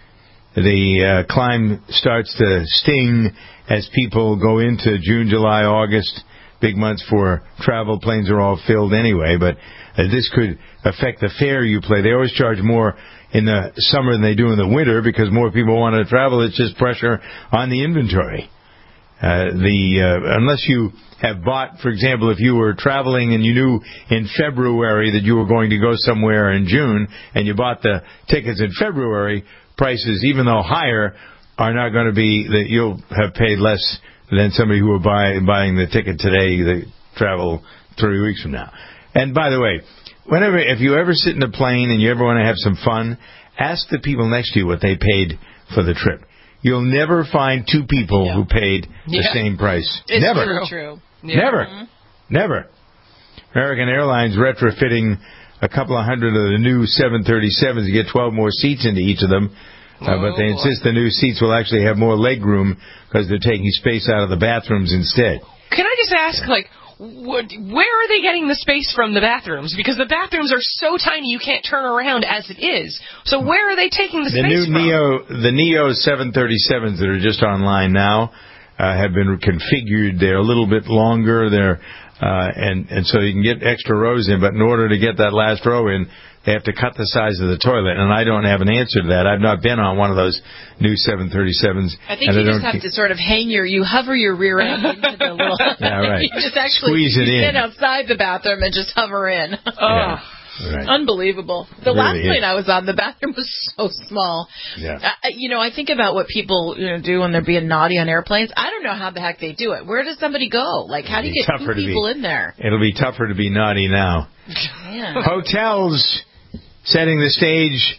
Speaker 2: The uh, climb starts to sting as people go into June, July, August, big months for travel. Planes are all filled anyway, but uh, this could affect the fare you pay. They always charge more in the summer than they do in the winter because more people want to travel. It's just pressure on the inventory. Uh, the uh, unless you have bought, for example, if you were traveling and you knew in February that you were going to go somewhere in June and you bought the tickets in February, prices, even though higher, are not going to be that you'll have paid less than somebody who will buy buying the ticket today that travel three weeks from now. And by the way, whenever if you ever sit in a plane and you ever want to have some fun, ask the people next to you what they paid for the trip. You'll never find two people yeah. who paid the
Speaker 4: yeah.
Speaker 2: same price.
Speaker 3: It's
Speaker 2: Never.
Speaker 3: True. true.
Speaker 4: Yeah.
Speaker 2: Never.
Speaker 3: Mm-hmm.
Speaker 2: Never. American Airlines retrofitting a couple of hundred of the new seven thirty-sevens to get twelve more seats into each of them. Uh,
Speaker 4: oh,
Speaker 2: but they
Speaker 4: boy.
Speaker 2: insist the new seats will actually have more leg room because they're taking space out of the bathrooms instead.
Speaker 4: Can I just ask, like, what, where are they getting the space from, the bathrooms? Because the bathrooms are so tiny you can't turn around as it is. So where are they taking the,
Speaker 2: The
Speaker 4: space
Speaker 2: new
Speaker 4: from?
Speaker 2: Neo, the Neo seven thirty-sevens that are just online now uh, have been configured. They're a little bit longer. They're uh, and and so you can get extra rows in. But in order to get that last row in, they have to cut the size of the toilet, and I don't have an answer to that. I've not been on one of those new seven thirty-sevens.
Speaker 3: I think you just have to sort of hang your, you hover your rear end into the little,
Speaker 2: yeah, right.
Speaker 3: you just actually
Speaker 2: Squeeze it
Speaker 3: you
Speaker 2: in.
Speaker 3: sit outside the bathroom and just hover in. Oh,
Speaker 2: yeah, right.
Speaker 3: Unbelievable. The
Speaker 2: Really
Speaker 3: last
Speaker 2: is.
Speaker 3: plane I was on, the bathroom was so small.
Speaker 2: Yeah.
Speaker 3: Uh, you know, I think about what people you know, do when they're being naughty on airplanes. I don't know how the heck they do it. Where does somebody go? Like, how do you get two people
Speaker 2: be,
Speaker 3: in there?
Speaker 2: It'll be tougher to be naughty now.
Speaker 3: Man.
Speaker 2: Hotels setting the stage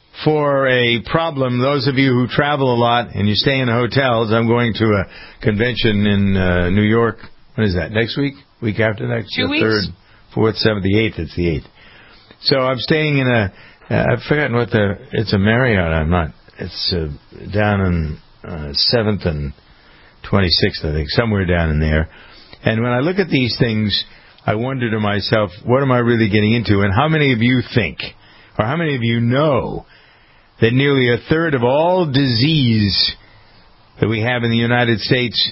Speaker 2: for a problem. Those of you who travel a lot and you stay in hotels, I'm going to a convention in uh, New York. When is that? Next week? Week after next?
Speaker 4: Two
Speaker 2: the
Speaker 4: weeks?
Speaker 2: Third, fourth, seventh, the eighth. It's the eighth. So I'm staying in a, uh, I've forgotten what the, it's a Marriott, I'm not, it's uh, down in uh, seventh and twenty-sixth, I think, somewhere down in there. And when I look at these things, I wonder to myself, what am I really getting into? And how many of you think, or how many of you know, that nearly a third of all disease that we have in the United States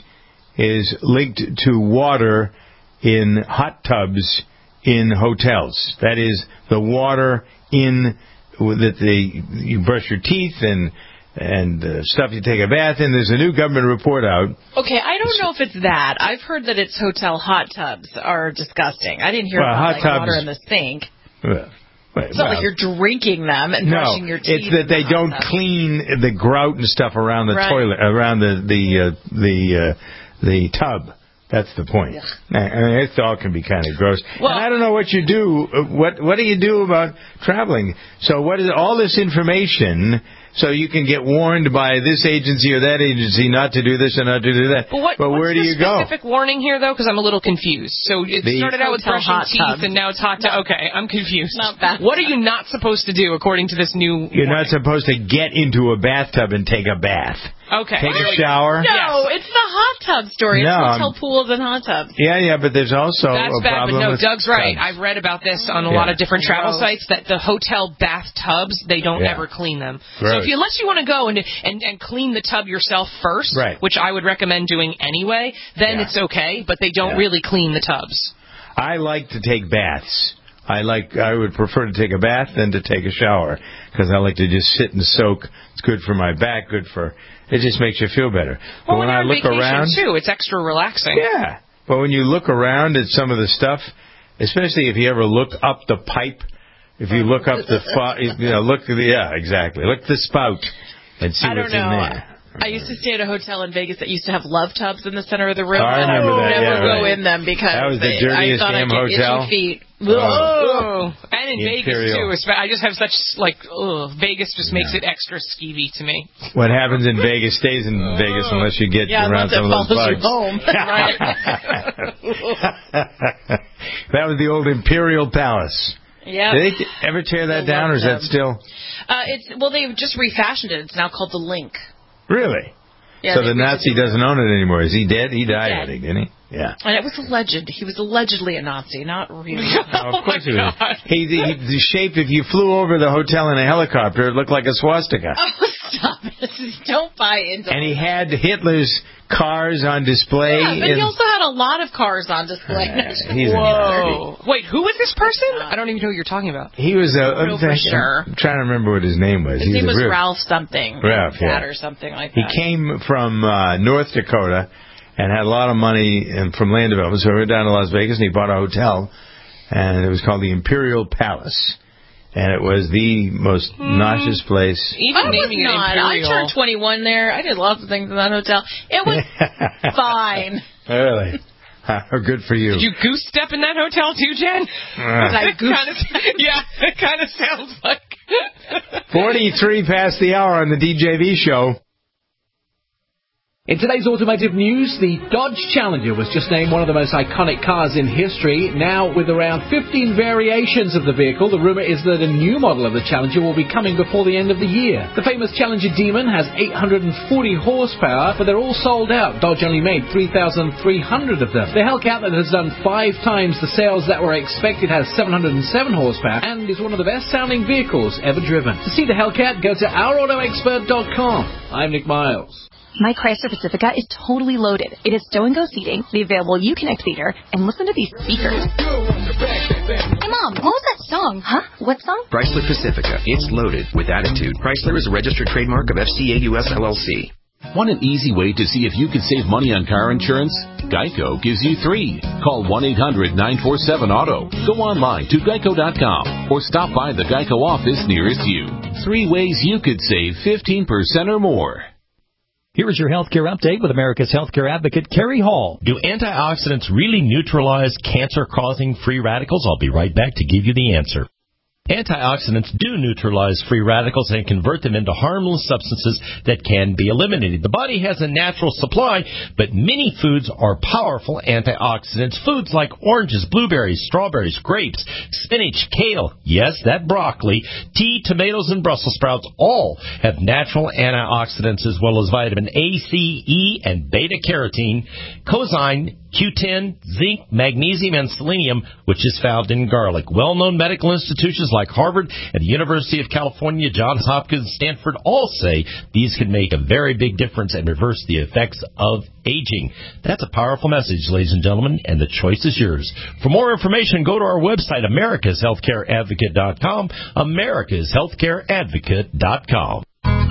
Speaker 2: is linked to water in hot tubs in hotels? That is, the water in that they you brush your teeth and and uh, stuff you take a bath in. There's a new government report out.
Speaker 3: Okay, I don't know if it's that. I've heard that it's hotel hot tubs are disgusting. I didn't hear
Speaker 2: well,
Speaker 3: about
Speaker 2: hot
Speaker 3: like,
Speaker 2: tubs,
Speaker 3: water in the sink.
Speaker 2: Well,
Speaker 3: It's not
Speaker 2: well,
Speaker 3: like you're drinking them and
Speaker 2: no,
Speaker 3: brushing your teeth.
Speaker 2: it's that they
Speaker 3: the
Speaker 2: don't
Speaker 3: tub.
Speaker 2: clean the grout and stuff around the
Speaker 3: Right.
Speaker 2: toilet, around the the uh, the uh, the tub. That's the point. I mean, it all can be kind of gross.
Speaker 3: Well,
Speaker 2: and I don't know what you do. uh, What what do you do about traveling? So what is all this information? So you can get warned by this agency or that agency not to do this and not to do that.
Speaker 4: But, what,
Speaker 2: but where
Speaker 4: what's
Speaker 2: do
Speaker 4: the
Speaker 2: you go?
Speaker 4: specific warning here, though? Because I'm a little confused. So it
Speaker 2: The
Speaker 4: started out with
Speaker 3: hotel
Speaker 4: brushing
Speaker 3: hot
Speaker 4: teeth,
Speaker 3: tub.
Speaker 4: and now it's hot tub. Okay, I'm confused.
Speaker 3: Not bathtub.
Speaker 4: What are you not supposed to do according to this new?
Speaker 2: You're
Speaker 4: warning?
Speaker 2: not supposed to get into a bathtub and take a bath.
Speaker 4: Okay.
Speaker 2: Take
Speaker 4: Here
Speaker 2: a
Speaker 4: we go.
Speaker 2: shower.
Speaker 3: No, it's the hot tub story. It's
Speaker 2: No,
Speaker 3: hotel
Speaker 2: I'm-
Speaker 3: pools and hot tubs.
Speaker 2: Yeah, yeah, but there's also
Speaker 4: That's
Speaker 2: a
Speaker 4: bad,
Speaker 2: problem
Speaker 4: but no,
Speaker 2: with
Speaker 4: Doug's right.
Speaker 2: tubs.
Speaker 4: I've read about this on a
Speaker 2: Yeah.
Speaker 4: lot of different travel
Speaker 3: Gross.
Speaker 4: sites that the hotel bathtubs, they don't
Speaker 2: Yeah.
Speaker 4: ever clean them. So
Speaker 2: Gross.
Speaker 4: if you, unless you want to go and, and and clean the tub yourself first,
Speaker 2: Right.
Speaker 4: which I would recommend doing anyway, then
Speaker 2: Yeah.
Speaker 4: it's okay, but they don't
Speaker 2: Yeah.
Speaker 4: really clean the tubs.
Speaker 2: I like to take baths. I like. I would prefer to take a bath than to take a shower because I like to just sit and soak. It's good for my back. Good for. It just makes you feel better.
Speaker 4: Well,
Speaker 2: but
Speaker 4: when,
Speaker 2: when
Speaker 4: you're
Speaker 2: I
Speaker 4: on
Speaker 2: look
Speaker 4: vacation
Speaker 2: around,
Speaker 4: too, it's extra relaxing.
Speaker 2: yeah. But when you look around at some of the stuff, especially if you ever look up the pipe, if you look up the, fu- you know, look at the yeah, exactly. Look at the spout and see
Speaker 3: I don't
Speaker 2: what's
Speaker 3: know.
Speaker 2: in there.
Speaker 3: I used to stay at a hotel in Vegas that used to have love tubs in the center of the room.
Speaker 2: Oh, I
Speaker 3: and I
Speaker 2: remember
Speaker 3: would
Speaker 2: that,
Speaker 3: never
Speaker 2: yeah,
Speaker 3: go
Speaker 2: right.
Speaker 3: in them because
Speaker 2: That was the
Speaker 3: they,
Speaker 2: dirtiest
Speaker 3: I thought
Speaker 2: damn
Speaker 3: I'd get
Speaker 2: hotel.
Speaker 3: itchy feet.
Speaker 2: Oh.
Speaker 4: Oh, and in
Speaker 2: The
Speaker 4: Vegas
Speaker 2: Imperial.
Speaker 4: too. espe- I just have such like, ugh, Vegas just makes it extra skeevy to me.
Speaker 2: What happens in Vegas stays in Vegas unless you get
Speaker 3: Yeah,
Speaker 2: around
Speaker 3: unless it
Speaker 2: some of those
Speaker 3: follows you
Speaker 2: bugs.
Speaker 3: home.
Speaker 2: That was the old Imperial Palace.
Speaker 3: Yeah.
Speaker 2: Did they ever tear that
Speaker 3: Still
Speaker 2: down, or is
Speaker 3: love
Speaker 2: that still
Speaker 3: Uh, it's well, they've just refashioned it. It's now called the Link.
Speaker 2: really?
Speaker 3: Yeah,
Speaker 2: so
Speaker 3: they
Speaker 2: the Nazi
Speaker 3: recently-
Speaker 2: doesn't own it anymore. Is he dead? He died,
Speaker 3: dead.
Speaker 2: I think, didn't he? Yeah.
Speaker 3: And it was alleged. He was allegedly a Nazi, not really.
Speaker 2: Oh, of course he was. He, he, the shape, if you flew over the hotel in a helicopter, it looked like a swastika.
Speaker 3: Oh, stop it. Don't buy into
Speaker 2: And he had Hitler's cars on display.
Speaker 3: Yeah, but
Speaker 2: in-
Speaker 3: he also had a lot of cars on display.
Speaker 2: Uh, he's a
Speaker 4: Whoa. Wait, who is this person? I don't even know who you're talking about.
Speaker 2: He was a.
Speaker 3: I don't know for sure.
Speaker 2: I'm trying to remember what his name was.
Speaker 3: His
Speaker 2: he
Speaker 3: name
Speaker 2: was
Speaker 3: was
Speaker 2: a real-
Speaker 3: Ralph something.
Speaker 2: Ralph, yeah.
Speaker 3: Dad or something like
Speaker 2: He
Speaker 3: that.
Speaker 2: came from uh, North Dakota and had a lot of money and from land development, so he went down to Las Vegas and he bought a hotel, and it was called the Imperial Palace, and it was the most
Speaker 3: Hmm.
Speaker 2: nauseous place.
Speaker 4: Even
Speaker 3: I was
Speaker 4: naming it
Speaker 3: not.
Speaker 4: Imperial.
Speaker 3: I turned twenty-one there. I did lots of things in that hotel. It was fine.
Speaker 2: Really? Good for you.
Speaker 4: Did you goose step in that hotel too, Jen?
Speaker 2: Uh.
Speaker 3: Did I
Speaker 4: It
Speaker 3: goose-
Speaker 4: kinda, yeah, it kind of sounds like.
Speaker 2: forty-three past the hour on the D J V show.
Speaker 5: In today's automotive news, the Dodge Challenger was just named one of the most iconic cars in history. Now, with around fifteen variations of the vehicle, the rumor is that a new model of the Challenger will be coming before the end of the year. The famous Challenger Demon has eight hundred forty horsepower, but they're all sold out. Dodge only made three thousand three hundred of them. The Hellcat that has done five times the sales that were expected has seven hundred seven horsepower and is one of the best-sounding vehicles ever driven. To see the Hellcat, go to our auto expert dot com. I'm Nick Miles.
Speaker 6: My Chrysler Pacifica is totally loaded. It has stow and go seating, the available Uconnect feature, and listen to these speakers. Hey Mom, what was that song? Huh? What song?
Speaker 23: Chrysler Pacifica. It's loaded with attitude. Chrysler is a registered trademark of F C A U S L L C.
Speaker 14: Want an easy way to see if you can save money on car insurance? Geico gives you three. Call one eight hundred nine four seven auto. Go online to geico dot com or stop by the Geico office nearest you. Three ways you could save fifteen percent or more.
Speaker 24: Here is your healthcare update with America's healthcare advocate, Kerry Hall.
Speaker 25: Do antioxidants really neutralize cancer-causing free radicals? I'll be right back to give you the answer.
Speaker 7: Antioxidants do neutralize free radicals and convert them into harmless substances that can be eliminated. The body has a natural supply, but many foods are powerful antioxidants. Foods like oranges, blueberries, strawberries, grapes, spinach, kale, yes, that broccoli, tea, tomatoes, and Brussels sprouts all have natural antioxidants as well as vitamin A, C, E, and beta-carotene, coenzyme, Q ten, zinc, magnesium, and selenium, which is found in garlic. Well-known medical institutions like Harvard and the University of California, Johns Hopkins, Stanford all say these can make a very big difference and reverse the effects of aging. That's a powerful message, ladies and gentlemen, and the choice is yours. For more information, go to our website, americas healthcare advocate dot com, americas healthcare advocate dot com.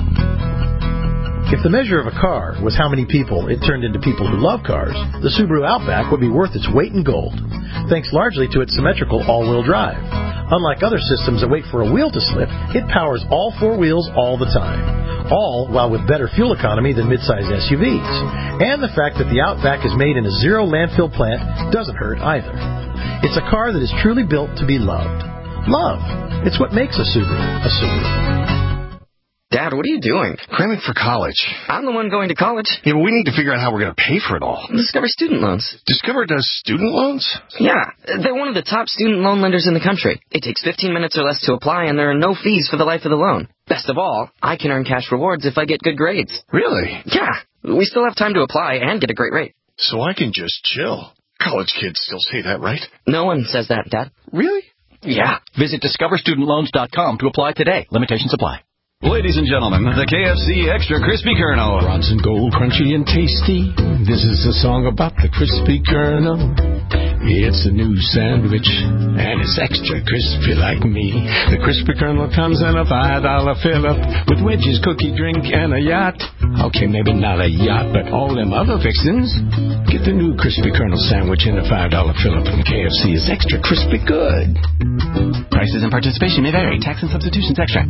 Speaker 8: If the measure of a car was how many people it turned into people who love cars, the Subaru Outback would be worth its weight in gold, thanks largely to its symmetrical all-wheel drive. Unlike other systems that wait for a wheel to slip, it powers all four wheels all the time, all while with better fuel economy than midsize S U Vs. And the fact that the Outback is made in a zero landfill plant doesn't hurt either. It's a car that is truly built to be loved. Love. It's what makes a Subaru a Subaru.
Speaker 9: Dad, what are you doing?
Speaker 10: Cramming for college.
Speaker 9: I'm the one going to college.
Speaker 10: Yeah, but we need to figure out how we're going to pay for it all.
Speaker 9: Discover Student Loans.
Speaker 10: Discover does student loans?
Speaker 9: Yeah, they're one of the top student loan lenders in the country. It takes fifteen minutes or less to apply, and there are no fees for the life of the loan. Best of all, I can earn cash rewards if I get good grades.
Speaker 10: Really?
Speaker 9: Yeah, we still have time to apply and get a great rate.
Speaker 10: So I can just chill. College kids still say that, right?
Speaker 9: No one says that, Dad.
Speaker 10: Really?
Speaker 9: Yeah.
Speaker 25: Visit discover student loans dot com to apply today. Limitations apply.
Speaker 19: Ladies and gentlemen, the K F C Extra Crispy Kernel.
Speaker 26: Bronson Gold, crunchy and tasty. This is a song about the crispy kernel. It's a new sandwich, and it's extra crispy like me. The crispy kernel comes in a five dollar fill-up with wedges, cookie, drink, and a yacht. Okay, maybe not a yacht, but all them other fixings. Get the new crispy kernel sandwich in a five dollar fill-up from K F C. It's extra crispy good.
Speaker 25: Prices and participation may vary. Tax and substitutions extra.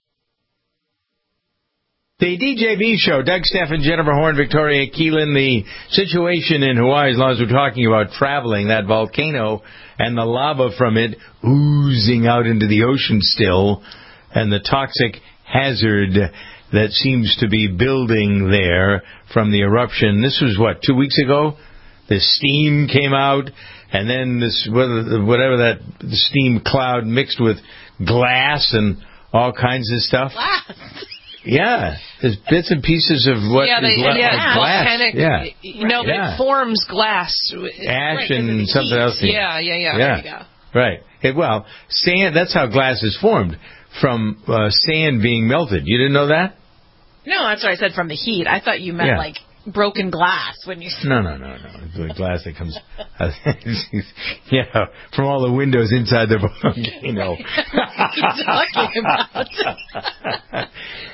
Speaker 2: The D J V show, Doug Steffen, Jennifer Horn, Victoria Keelan, the situation in Hawaii, as long as we're talking about traveling, that volcano and the lava from it oozing out into the ocean still, and the toxic hazard that seems to be building there from the eruption. This was, what, two weeks ago? The steam came out, and then this whatever that steam cloud mixed with glass and all kinds of stuff.
Speaker 3: Glass.
Speaker 2: Yeah, there's bits and pieces of what
Speaker 4: yeah, they,
Speaker 2: is la-
Speaker 4: yeah,
Speaker 2: glass.
Speaker 4: Volcanic,
Speaker 2: yeah,
Speaker 4: you know,
Speaker 2: yeah.
Speaker 4: it forms glass.
Speaker 2: Ash
Speaker 4: right,
Speaker 2: and something
Speaker 4: heat.
Speaker 2: else.
Speaker 4: Yeah, yeah, yeah.
Speaker 2: yeah.
Speaker 4: There you go.
Speaker 2: Right. It, well, sand. That's how glass is formed, from uh, sand being melted. You didn't know that?
Speaker 3: No, that's what I said, from the heat. I thought you meant
Speaker 2: Yeah.
Speaker 3: like broken glass when you.
Speaker 2: No, no, no, no. The glass that comes, uh, yeah, from all the windows inside the volcano.
Speaker 3: What are you talking about?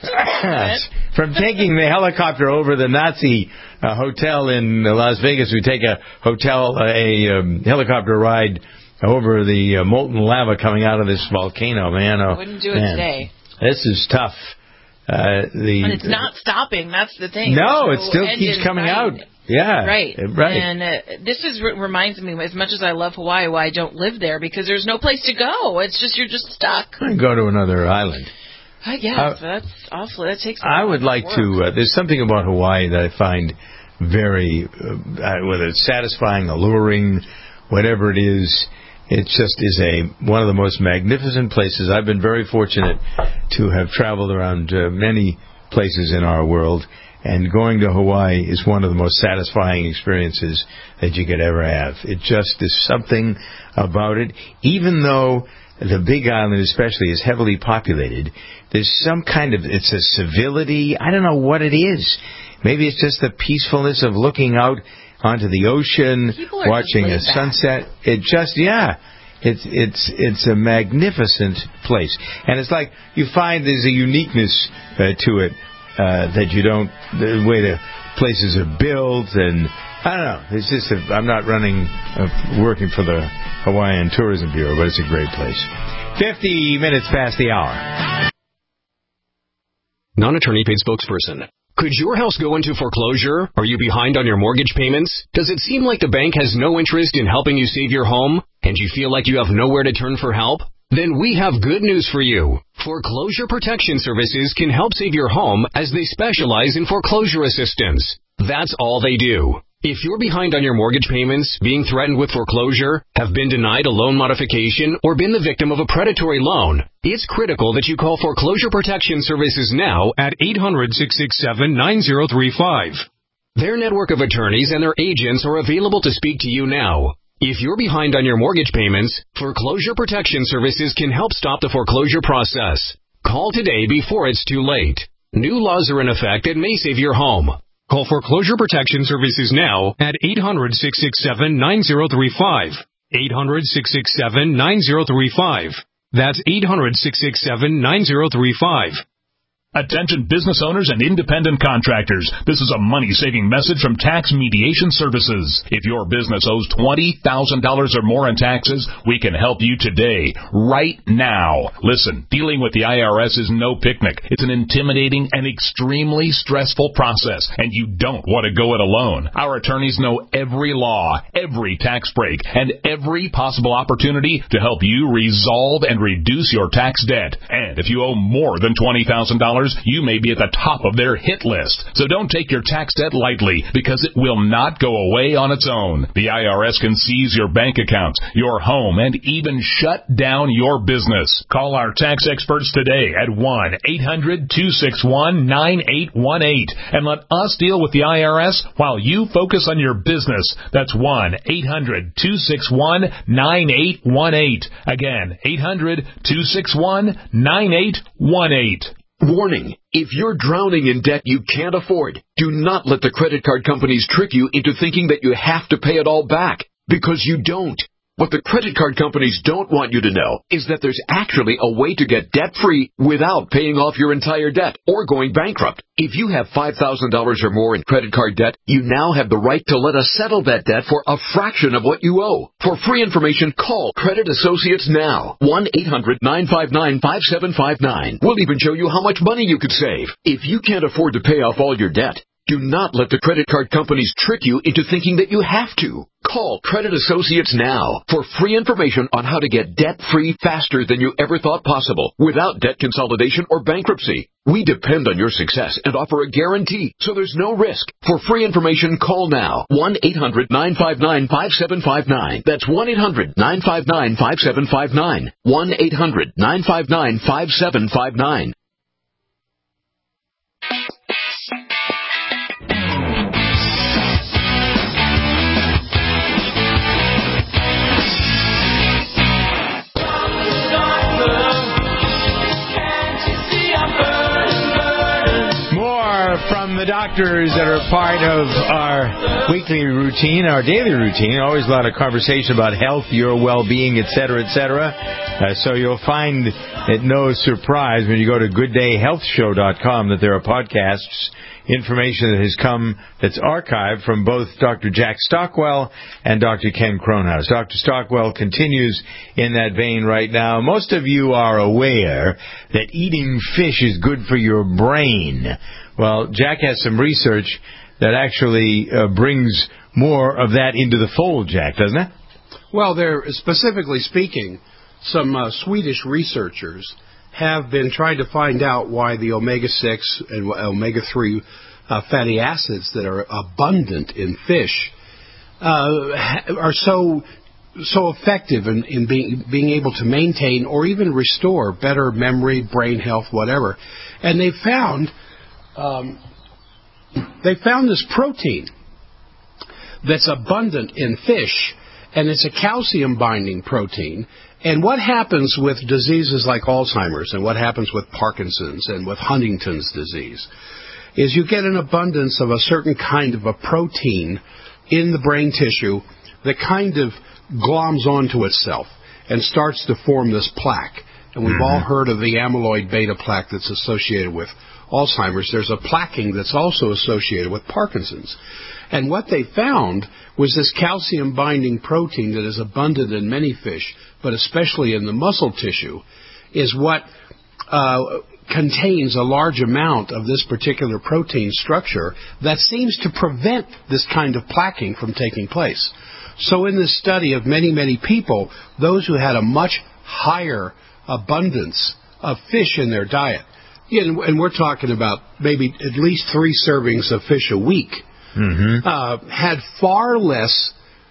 Speaker 2: From taking the helicopter over the Nazi uh, hotel in Las Vegas, we take a hotel, uh, a um, helicopter ride over the uh, molten lava coming out of this volcano. Man, oh,
Speaker 3: Wouldn't do it
Speaker 2: man.
Speaker 3: today.
Speaker 2: This is tough. Uh, the
Speaker 3: And it's not stopping. That's the thing.
Speaker 2: No,
Speaker 3: There's
Speaker 2: it still
Speaker 3: end
Speaker 2: keeps
Speaker 3: in
Speaker 2: coming
Speaker 3: sight.
Speaker 2: out. Yeah,
Speaker 3: Right.
Speaker 2: right.
Speaker 3: And uh, this is what reminds me, as much as I love Hawaii, why I don't live there, because there's no place to go. It's just you're just stuck.
Speaker 2: Go to another island.
Speaker 3: I guess
Speaker 2: Uh,
Speaker 3: that's awful. That takes. A
Speaker 2: I
Speaker 3: lot
Speaker 2: would
Speaker 3: of
Speaker 2: like
Speaker 3: work.
Speaker 2: to. Uh, there's something about Hawaii that I find very, uh, uh, whether it's satisfying, alluring, whatever it is. It just is a one of the most magnificent places. I've been very fortunate to have traveled around uh, many places in our world, and going to Hawaii is one of the most satisfying experiences that you could ever have. It just is something about it. Even though the Big Island especially is heavily populated, there's some kind of, it's a civility. I don't know what it is. Maybe it's just the peacefulness of looking out onto the ocean, watching a sunset. It just, yeah. It's it's it's a magnificent place, and it's like you find there's a uniqueness uh, to it uh, that you don't. The way the places are built, and I don't know. It's just a, I'm not running, uh, working for the Hawaiian Tourism Bureau, but it's a great place. Fifty minutes past the hour.
Speaker 27: Non-attorney paid spokesperson. Could your house go into foreclosure? Are you behind on your mortgage payments? Does it seem like the bank has no interest in helping you save your home? And you feel like you have nowhere to turn for help? Then we have good news for you. Foreclosure Protection Services can help save your home as they specialize in foreclosure assistance. That's all they do. If you're behind on your mortgage payments, being threatened with foreclosure, have been denied a loan modification, or been the victim of a predatory loan, it's critical that you call Foreclosure Protection Services now at eight hundred, six six seven, nine zero three five. Their network of attorneys and their agents are available to speak to you now. If you're behind on your mortgage payments, Foreclosure Protection Services can help stop the foreclosure process. Call today before it's too late. New laws are in effect that may save your home. Call Foreclosure Protection Services now at eight hundred, six six seven, nine zero three five. eight hundred, six six seven, nine zero three five. That's eight hundred, six six seven, nine zero three five.
Speaker 1: Attention business owners and independent contractors. This is a money-saving message from Tax Mediation Services. If your business owes twenty thousand dollars or more in taxes, we can help you today, right now. Listen, dealing with the I R S is no picnic. It's an intimidating and extremely stressful process, and you don't want to go it alone. Our attorneys know every law, every tax break, and every possible opportunity to help you resolve and reduce your tax debt. And if you owe more than twenty thousand dollars, you may be at the top of their hit list. So don't take your tax debt lightly, because it will not go away on its own. The I R S can seize your bank accounts, your home, and even shut down your business. Call our tax experts today at one eight hundred, two six one, nine eight one eight and let us deal with the I R S while you focus on your business. That's one eight hundred, two six one, nine eight one eight. Again, eight hundred, two six one, nine eight one eight.
Speaker 11: Warning, if you're drowning in debt you can't afford, do not let the credit card companies trick you into thinking that you have to pay it all back, because you don't. What the credit card companies don't want you to know is that there's actually a way to get debt-free without paying off your entire debt or going bankrupt. If you have five thousand dollars or more in credit card debt, you now have the right to let us settle that debt for a fraction of what you owe. For free information, call Credit Associates now. one eight hundred, nine five nine, five seven five nine. We'll even show you how much money you could save. If you can't afford to pay off all your debt, do not let the credit card companies trick you into thinking that you have to. Call Credit Associates now for free information on how to get debt-free faster than you ever thought possible without debt consolidation or bankruptcy. We depend on your success and offer a guarantee, so there's no risk. For free information, call now. one eight hundred, nine five nine, five seven five nine. That's one eight hundred, nine five nine, five seven five nine. one eight hundred, nine five nine, five seven five nine.
Speaker 2: From the doctors that are part of our weekly routine, our daily routine. Always a lot of conversation about health, your well-being, et cetera, et cetera. Uh, so you'll find it no surprise when you go to good day health show dot com that there are podcasts, information that has come that's archived from both Doctor Jack Stockwell and Doctor Ken Cronhouse. Doctor Stockwell continues in that vein right now. Most of you are aware that eating fish is good for your brain. Well, Jack has some research that actually uh, brings more of that into the fold, Jack, doesn't it?
Speaker 12: Well, they're, specifically speaking, some uh, Swedish researchers have been trying to find out why the omega six and omega three uh, fatty acids that are abundant in fish uh, are so so effective in, in being, being able to maintain or even restore better memory, brain health, whatever. And they found... Um, they found this protein that's abundant in fish, and it's a calcium-binding protein. And what happens with diseases like Alzheimer's and what happens with Parkinson's and with Huntington's disease is you get an abundance of a certain kind of a protein in the brain tissue that kind of gloms onto itself and starts to form this plaque. And we've mm-hmm. all heard of the amyloid beta plaque that's associated with Alzheimer's. There's a plaquing that's also associated with Parkinson's. And what they found was this calcium-binding protein that is abundant in many fish, but especially in the muscle tissue, is what uh, contains a large amount of this particular protein structure that seems to prevent this kind of plaquing from taking place. So in this study of many, many people, those who had a much higher abundance of fish in their diet. And, and we're talking about maybe at least three servings of fish a week.
Speaker 2: Mm-hmm.
Speaker 12: Uh, had far less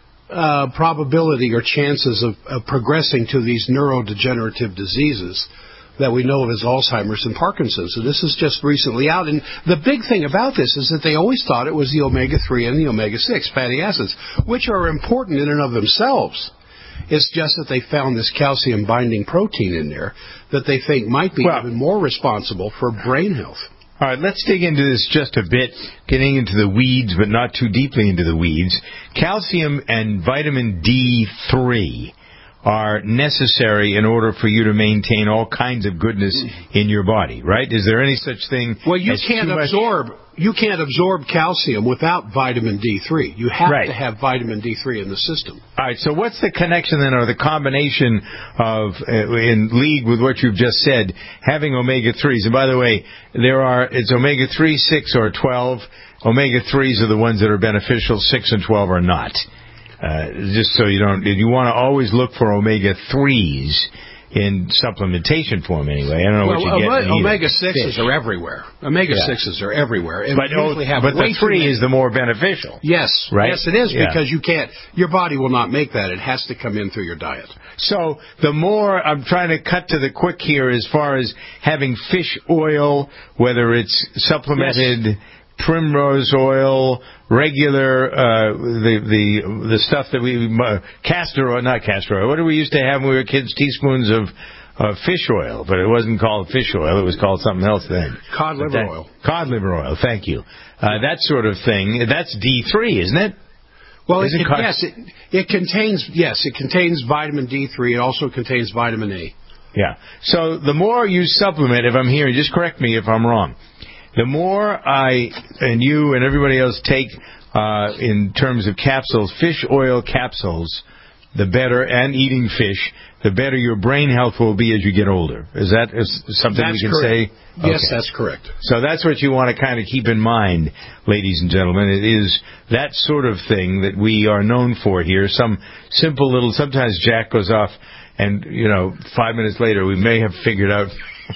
Speaker 12: uh, probability or chances of, of progressing to these neurodegenerative diseases that we know of as Alzheimer's and Parkinson's. And this is just recently out. And the big thing about this is that they always thought it was the omega three and the omega six fatty acids, which are important in and of themselves. It's just that they found this calcium-binding protein in there that they think might be well, even more responsible for brain health.
Speaker 2: All right, let's dig into this just a bit, getting into the weeds, but not too deeply into the weeds. Calcium and vitamin D three are necessary in order for you to maintain all kinds of goodness in your body, right? Is there any such thing?
Speaker 12: Well, you
Speaker 2: as
Speaker 12: can't
Speaker 2: too
Speaker 12: absorb
Speaker 2: much?
Speaker 12: you can't absorb calcium without vitamin D three. You have
Speaker 2: right.
Speaker 12: to have vitamin D three in the system.
Speaker 2: All right. So what's the connection then, or the combination of, uh, in league with what you've just said, having omega threes? And by the way, there are it's omega three, six, or twelve. Omega threes are the ones that are beneficial. Six and twelve are not. Uh, just so you don't, you want to always look for omega threes in supplementation form anyway. I don't know
Speaker 12: well,
Speaker 2: what you get.
Speaker 12: Omega sixes are everywhere. Omega sixes yeah. are everywhere. And
Speaker 2: but
Speaker 12: usually have
Speaker 2: but the three is the more beneficial.
Speaker 12: Yes.
Speaker 2: Right?
Speaker 12: Yes, it is,
Speaker 2: yeah.
Speaker 12: because you can't, your body will not make that. It has to come in through your diet.
Speaker 2: So the more, I'm trying to cut to the quick here as far as having fish oil, whether it's supplemented, yes. primrose oil, regular, uh, the, the, the stuff that we, uh, castor oil, not castor oil. What did we used to have when we were kids? Teaspoons of, uh, fish oil, but it wasn't called fish oil. It was called something else then.
Speaker 12: Cod liver
Speaker 2: that,
Speaker 12: oil.
Speaker 2: Cod liver oil. Thank you. Uh, that sort of thing. That's D three, isn't it?
Speaker 12: Well, it,
Speaker 2: it
Speaker 12: cod- yes, it, it contains, yes, it contains vitamin D three. It also contains vitamin A.
Speaker 2: Yeah. So the more you supplement, if I'm hearing, just correct me if I'm wrong. The more I and you and everybody else take uh, in terms of capsules, fish oil capsules, the better, and eating fish, the better your brain health will be as you get older. Is that is something
Speaker 12: that's
Speaker 2: we can
Speaker 12: correct.
Speaker 2: say?
Speaker 12: Yes,
Speaker 2: okay.
Speaker 12: that's correct.
Speaker 2: So that's what you want to kind of keep in mind, ladies and gentlemen. It is that sort of thing that we are known for here. Some simple little, sometimes Jack goes off and, you know, five minutes later we may have figured out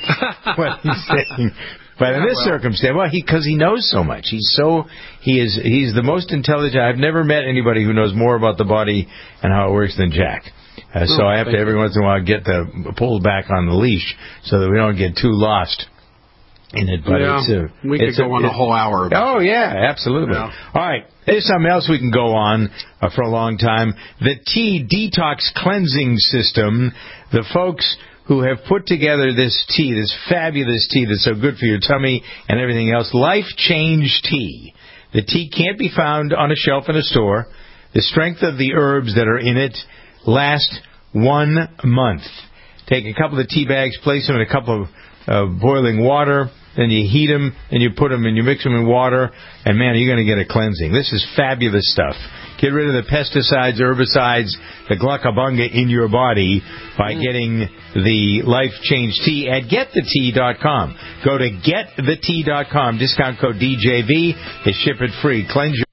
Speaker 2: what he's saying. But in this well. circumstance, well, he because he knows so much. He's so he is he's the most intelligent. I've never met anybody who knows more about the body and how it works than Jack. Uh, so I have to every you. once in a while get the pulled back on the leash so that we don't get too lost in it. But
Speaker 12: yeah,
Speaker 2: it's a,
Speaker 12: we
Speaker 2: it's
Speaker 12: could go
Speaker 2: a,
Speaker 12: on a whole hour. About
Speaker 2: oh yeah, absolutely.
Speaker 12: Yeah.
Speaker 2: All right, there's something else we can go on uh, for a long time. The T Detox Cleansing System. The folks who have put together this tea, this fabulous tea that's so good for your tummy and everything else, Life Change Tea. The tea can't be found on a shelf in a store. The strength of the herbs that are in it last one month. Take a couple of tea bags, place them in a couple of uh, boiling water, then you heat them, and you put them and you mix them in water, and man, you're going to get a cleansing. This is fabulous stuff. Get rid of the pesticides, herbicides, the glucabunga in your body by getting the Life Change Tea at get the tea dot com. Go to get the tea dot com, discount code D J V. They ship it free. Cleanse your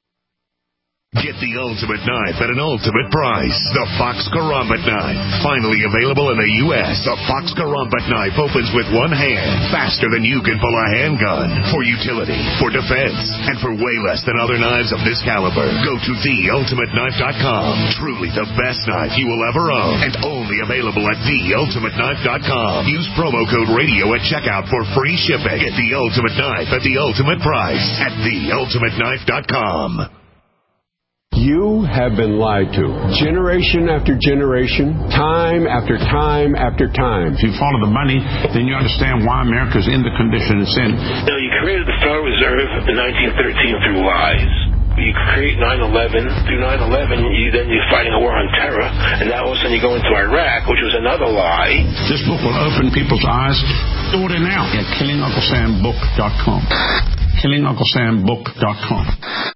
Speaker 13: Get the ultimate knife at an ultimate price. The Fox Karambit knife. Finally available in the U S The Fox Karambit knife opens with one hand, faster than you can pull a handgun. For utility, for defense, and for way less than other knives of this caliber. Go to the ultimate knife dot com. Truly the best knife you will ever own. And only available at the ultimate knife dot com. Use promo code radio at checkout for free shipping. Get the ultimate knife at the ultimate price at the ultimate knife dot com.
Speaker 15: You have been lied to. Generation after generation, time after time after time.
Speaker 16: If you follow the money, then you understand why America's in the condition it's in.
Speaker 17: Now, you created the Federal Reserve in nineteen thirteen through lies. You create nine eleven. Through nine eleven, you, then you're fighting a war on terror. And now all of a sudden you go into Iraq, which was another lie.
Speaker 16: This book will open people's eyes. Order now at killing uncle sam book dot com. killing uncle sam book dot com.